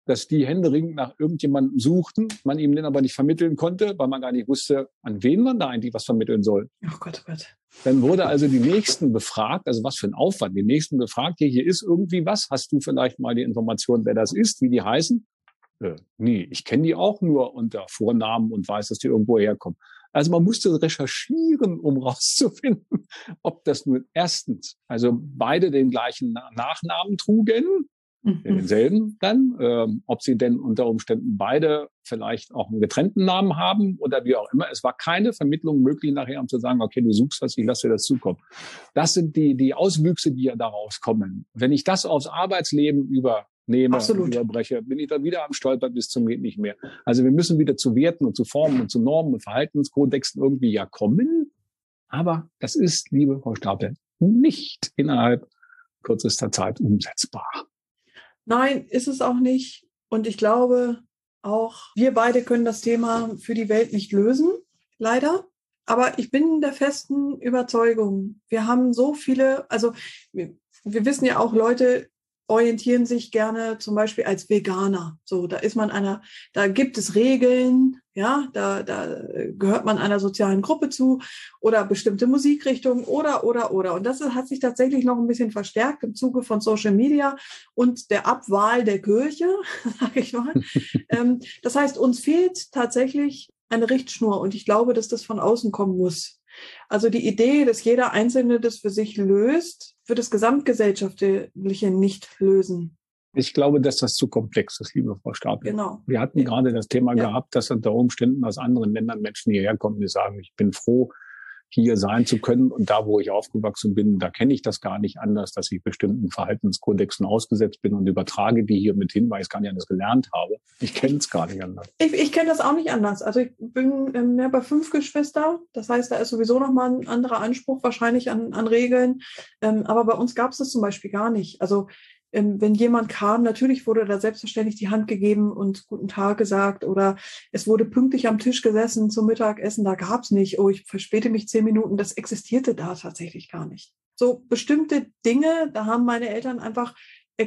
dass die händeringend nach irgendjemandem suchten, man ihm den aber nicht vermitteln konnte, weil man gar nicht wusste, an wen man da eigentlich was vermitteln soll. Oh Gott, oh Gott. Dann wurde also die Nächsten befragt, also was für ein Aufwand, die Nächsten befragt, hier, hier ist irgendwie was, hast du vielleicht mal die Information, wer das ist, wie die heißen? Äh, nee, ich kenne die auch nur unter Vornamen und weiß, dass die irgendwo herkommen. Also man musste recherchieren, um rauszufinden, ob das nun erstens, also beide den gleichen Nachnamen trugen, mhm. denselben dann, ähm, ob sie denn unter Umständen beide vielleicht auch einen getrennten Namen haben oder wie auch immer. Es war keine Vermittlung möglich nachher, um zu sagen, okay, du suchst was, ich lasse dir das zukommen. Das sind die, die Auswüchse, die ja daraus kommen. Wenn ich das aufs Arbeitsleben über nehme und überbreche, bin ich dann wieder am Stolpern bis zum geht nicht mehr. Also wir müssen wieder zu Werten und zu Formen und zu Normen und Verhaltenskodexen irgendwie ja kommen. Aber das ist, liebe Frau Stapel, nicht innerhalb kürzester Zeit umsetzbar. Nein, ist es auch nicht. Und ich glaube, auch wir beide können das Thema für die Welt nicht lösen, leider. Aber ich bin der festen Überzeugung, wir haben so viele, also wir, wir wissen ja auch, Leute orientieren sich gerne zum Beispiel als Veganer. So, da ist man einer, da gibt es Regeln, ja, da, da gehört man einer sozialen Gruppe zu oder bestimmte Musikrichtungen oder, oder, oder. Und das hat sich tatsächlich noch ein bisschen verstärkt im Zuge von Social Media und der Abwahl der Kirche, sage ich mal. ähm, das heißt, uns fehlt tatsächlich eine Richtschnur und ich glaube, dass das von außen kommen muss. Also die Idee, dass jeder Einzelne das für sich löst, wird das Gesamtgesellschaftliche nicht lösen. Ich glaube, dass das zu komplex ist, liebe Frau Stapel. Genau. Wir hatten ja. gerade das Thema ja. gehabt, dass unter Umständen aus anderen Ländern Menschen hierher kommen, die sagen, ich bin froh, hier sein zu können. Und da, wo ich aufgewachsen bin, da kenne ich das gar nicht anders, dass ich bestimmten Verhaltenskodexen ausgesetzt bin und übertrage die hier mit hin, weil ich es gar nicht anders gelernt habe. Ich kenne es gar nicht anders. Ich, ich kenne das auch nicht anders. Also ich bin ähm, mehr bei fünf Geschwister. Das heißt, da ist sowieso nochmal ein anderer Anspruch wahrscheinlich an, an Regeln. Ähm, aber bei uns gab es das zum Beispiel gar nicht. Also wenn jemand kam, natürlich wurde da selbstverständlich die Hand gegeben und guten Tag gesagt oder es wurde pünktlich am Tisch gesessen zum Mittagessen, da gab's nicht, oh, ich verspäte mich zehn Minuten, das existierte da tatsächlich gar nicht. So bestimmte Dinge, da haben meine Eltern einfach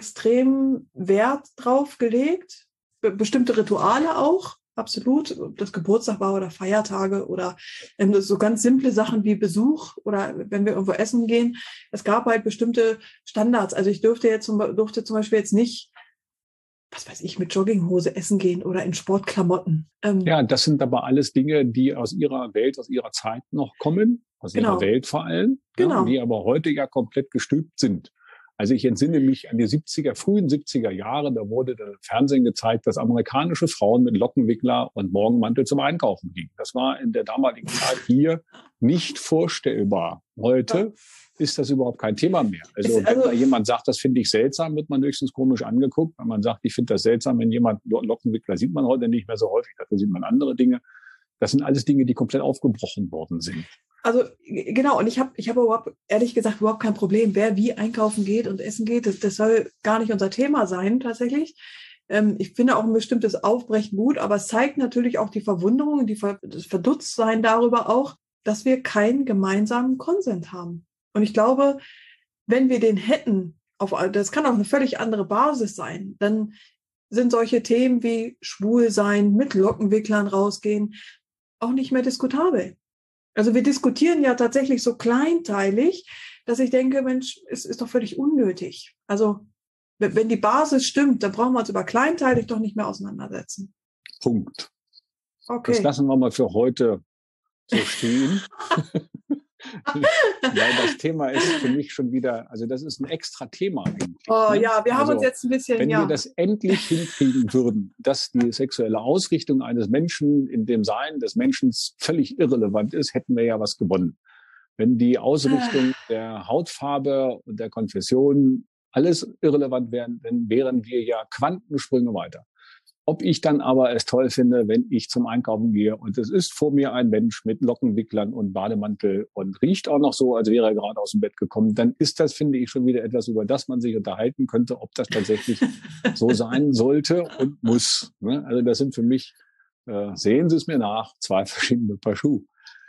extrem Wert drauf gelegt, Be- bestimmte Rituale auch, absolut, ob das Geburtstag war oder Feiertage oder ähm, so ganz simple Sachen wie Besuch oder wenn wir irgendwo essen gehen. Es gab halt bestimmte Standards. Also ich durfte jetzt zum, durfte zum Beispiel jetzt nicht, was weiß ich, mit Jogginghose essen gehen oder in Sportklamotten. Ähm, ja, das sind aber alles Dinge, die aus ihrer Welt, aus ihrer Zeit noch kommen, aus genau. ihrer Welt vor allem, genau. ja, die aber heute ja komplett gestülpt sind. Also ich entsinne mich an die siebziger, frühen siebziger Jahre, da wurde im Fernsehen gezeigt, dass amerikanische Frauen mit Lockenwickler und Morgenmantel zum Einkaufen gingen. Das war in der damaligen Zeit hier nicht vorstellbar. Heute ist das überhaupt kein Thema mehr. Also, also wenn da jemand sagt, das finde ich seltsam, wird man höchstens komisch angeguckt. Wenn man sagt, ich finde das seltsam, wenn jemand Lockenwickler sieht man heute nicht mehr so häufig, dafür sieht man andere Dinge. Das sind alles Dinge, die komplett aufgebrochen worden sind. Also genau, und ich habe ich habe überhaupt, ehrlich gesagt, überhaupt kein Problem, wer wie einkaufen geht und essen geht. Das, das soll gar nicht unser Thema sein, tatsächlich. Ähm, ich finde auch ein bestimmtes Aufbrechen gut, aber es zeigt natürlich auch die Verwunderung und die, das Verdutztsein darüber auch, dass wir keinen gemeinsamen Konsens haben. Und ich glaube, wenn wir den hätten, auf, das kann auch eine völlig andere Basis sein, dann sind solche Themen wie schwul sein, mit Lockenwicklern rausgehen, auch nicht mehr diskutabel. Also wir diskutieren ja tatsächlich so kleinteilig, dass ich denke, Mensch, es ist doch völlig unnötig. Also wenn die Basis stimmt, dann brauchen wir uns über kleinteilig doch nicht mehr auseinandersetzen. Punkt. Okay. Das lassen wir mal für heute so stehen. Weil das Thema ist für mich schon wieder, also das ist ein extra Thema eigentlich. Oh ne? ja, wir haben also, uns jetzt ein bisschen, wenn ja. wir das endlich hinkriegen würden, dass die sexuelle Ausrichtung eines Menschen in dem Sein des Menschen völlig irrelevant ist, hätten wir ja was gewonnen. Wenn die Ausrichtung der Hautfarbe und der Konfession alles irrelevant wären, dann wären wir ja Quantensprünge weiter. Ob ich dann aber es toll finde, wenn ich zum Einkaufen gehe und es ist vor mir ein Mensch mit Lockenwicklern und Bademantel und riecht auch noch so, als wäre er gerade aus dem Bett gekommen, dann ist das, finde ich, schon wieder etwas, über das man sich unterhalten könnte, ob das tatsächlich so sein sollte und muss. Also das sind für mich, äh, sehen Sie es mir nach, zwei verschiedene Paar Schuhe.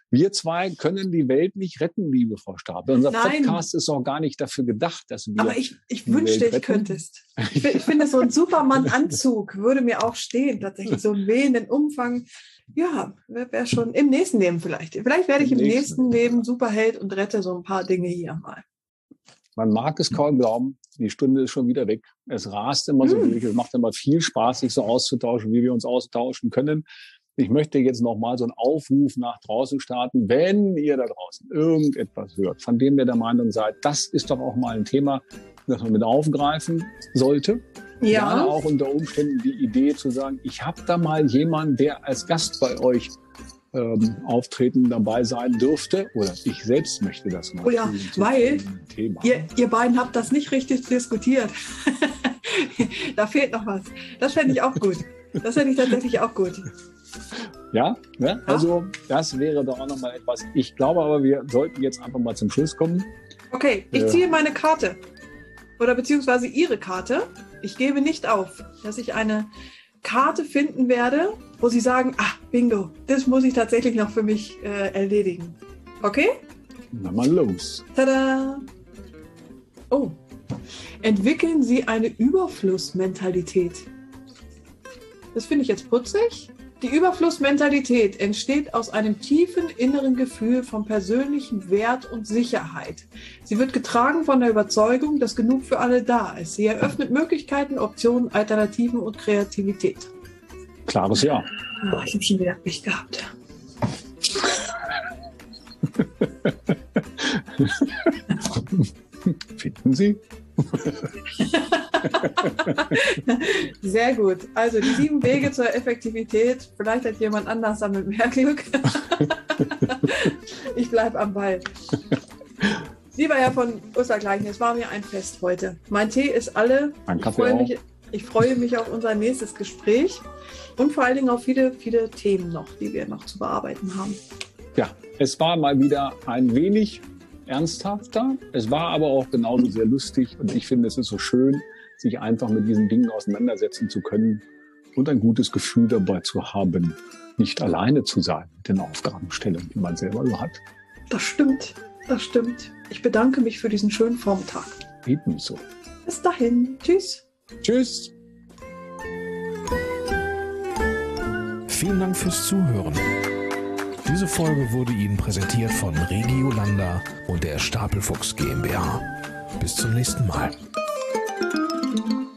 Wir zwei können die Welt nicht retten, liebe Frau Stapel. Unser Nein. Podcast ist auch gar nicht dafür gedacht, dass wir. Aber ich, ich wünschte, ich könntest. Ich, ich finde, so ein Superman-Anzug würde mir auch stehen, tatsächlich. So einen wehenden Umfang. Ja, wäre wär schon im nächsten Leben vielleicht. Vielleicht werde ich im, im nächsten, nächsten Leben Superheld und rette so ein paar Dinge hier mal. Man mag es kaum glauben, die Stunde ist schon wieder weg. Es rast immer so Hm. durch. Es macht immer viel Spaß, sich so auszutauschen, wie wir uns austauschen können. Ich möchte jetzt noch mal so einen Aufruf nach draußen starten, wenn ihr da draußen irgendetwas hört, von dem ihr der Meinung seid, das ist doch auch mal ein Thema, das man mit aufgreifen sollte. Ja. Gerne auch unter Umständen die Idee zu sagen, ich habe da mal jemanden, der als Gast bei euch ähm, auftreten dabei sein dürfte. Oder ich selbst möchte das mal. Oh ja, zu, weil zu Thema. Ihr, ihr beiden habt das nicht richtig diskutiert. Da fehlt noch was. Das fände ich auch gut. Das fände ich tatsächlich auch gut. Ja, ne? Also das wäre doch auch nochmal etwas. Ich glaube aber, wir sollten jetzt einfach mal zum Schluss kommen. Okay, ich ziehe meine Karte. Oder beziehungsweise Ihre Karte. Ich gebe nicht auf, dass ich eine Karte finden werde, wo Sie sagen, ah, bingo, das muss ich tatsächlich noch für mich äh, erledigen. Okay? Na mal los. Tada! Oh. Entwickeln Sie eine Überflussmentalität. Das finde ich jetzt putzig. Die Überflussmentalität entsteht aus einem tiefen inneren Gefühl von persönlichem Wert und Sicherheit. Sie wird getragen von der Überzeugung, dass genug für alle da ist. Sie eröffnet Möglichkeiten, Optionen, Alternativen und Kreativität. Klares Ja. Oh, ich habe schon wieder Pech gehabt. Finden Sie? Sehr gut. Also die sieben Wege zur Effektivität. Vielleicht hat jemand anders damit mehr Glück. Ich bleibe am Ball. Lieber Herr von Ostergleichen, es war mir ein Fest heute. Mein Tee ist alle. Mein Ich Kaffee freue auch. mich, ich freue mich auf unser nächstes Gespräch und vor allen Dingen auf viele, viele Themen noch, die wir noch zu bearbeiten haben. Ja, es war mal wieder ein wenig ernsthafter. Es war aber auch genauso sehr lustig und ich finde, es ist so schön, sich einfach mit diesen Dingen auseinandersetzen zu können und ein gutes Gefühl dabei zu haben, nicht alleine zu sein mit den Aufgabenstellungen, die man selber so hat. Das stimmt, das stimmt. Ich bedanke mich für diesen schönen Vormittag. Ebenso. Bis dahin. Tschüss. Tschüss. Vielen Dank fürs Zuhören. Diese Folge wurde Ihnen präsentiert von Regio Landa und der Stapelfuchs GmbH. Bis zum nächsten Mal.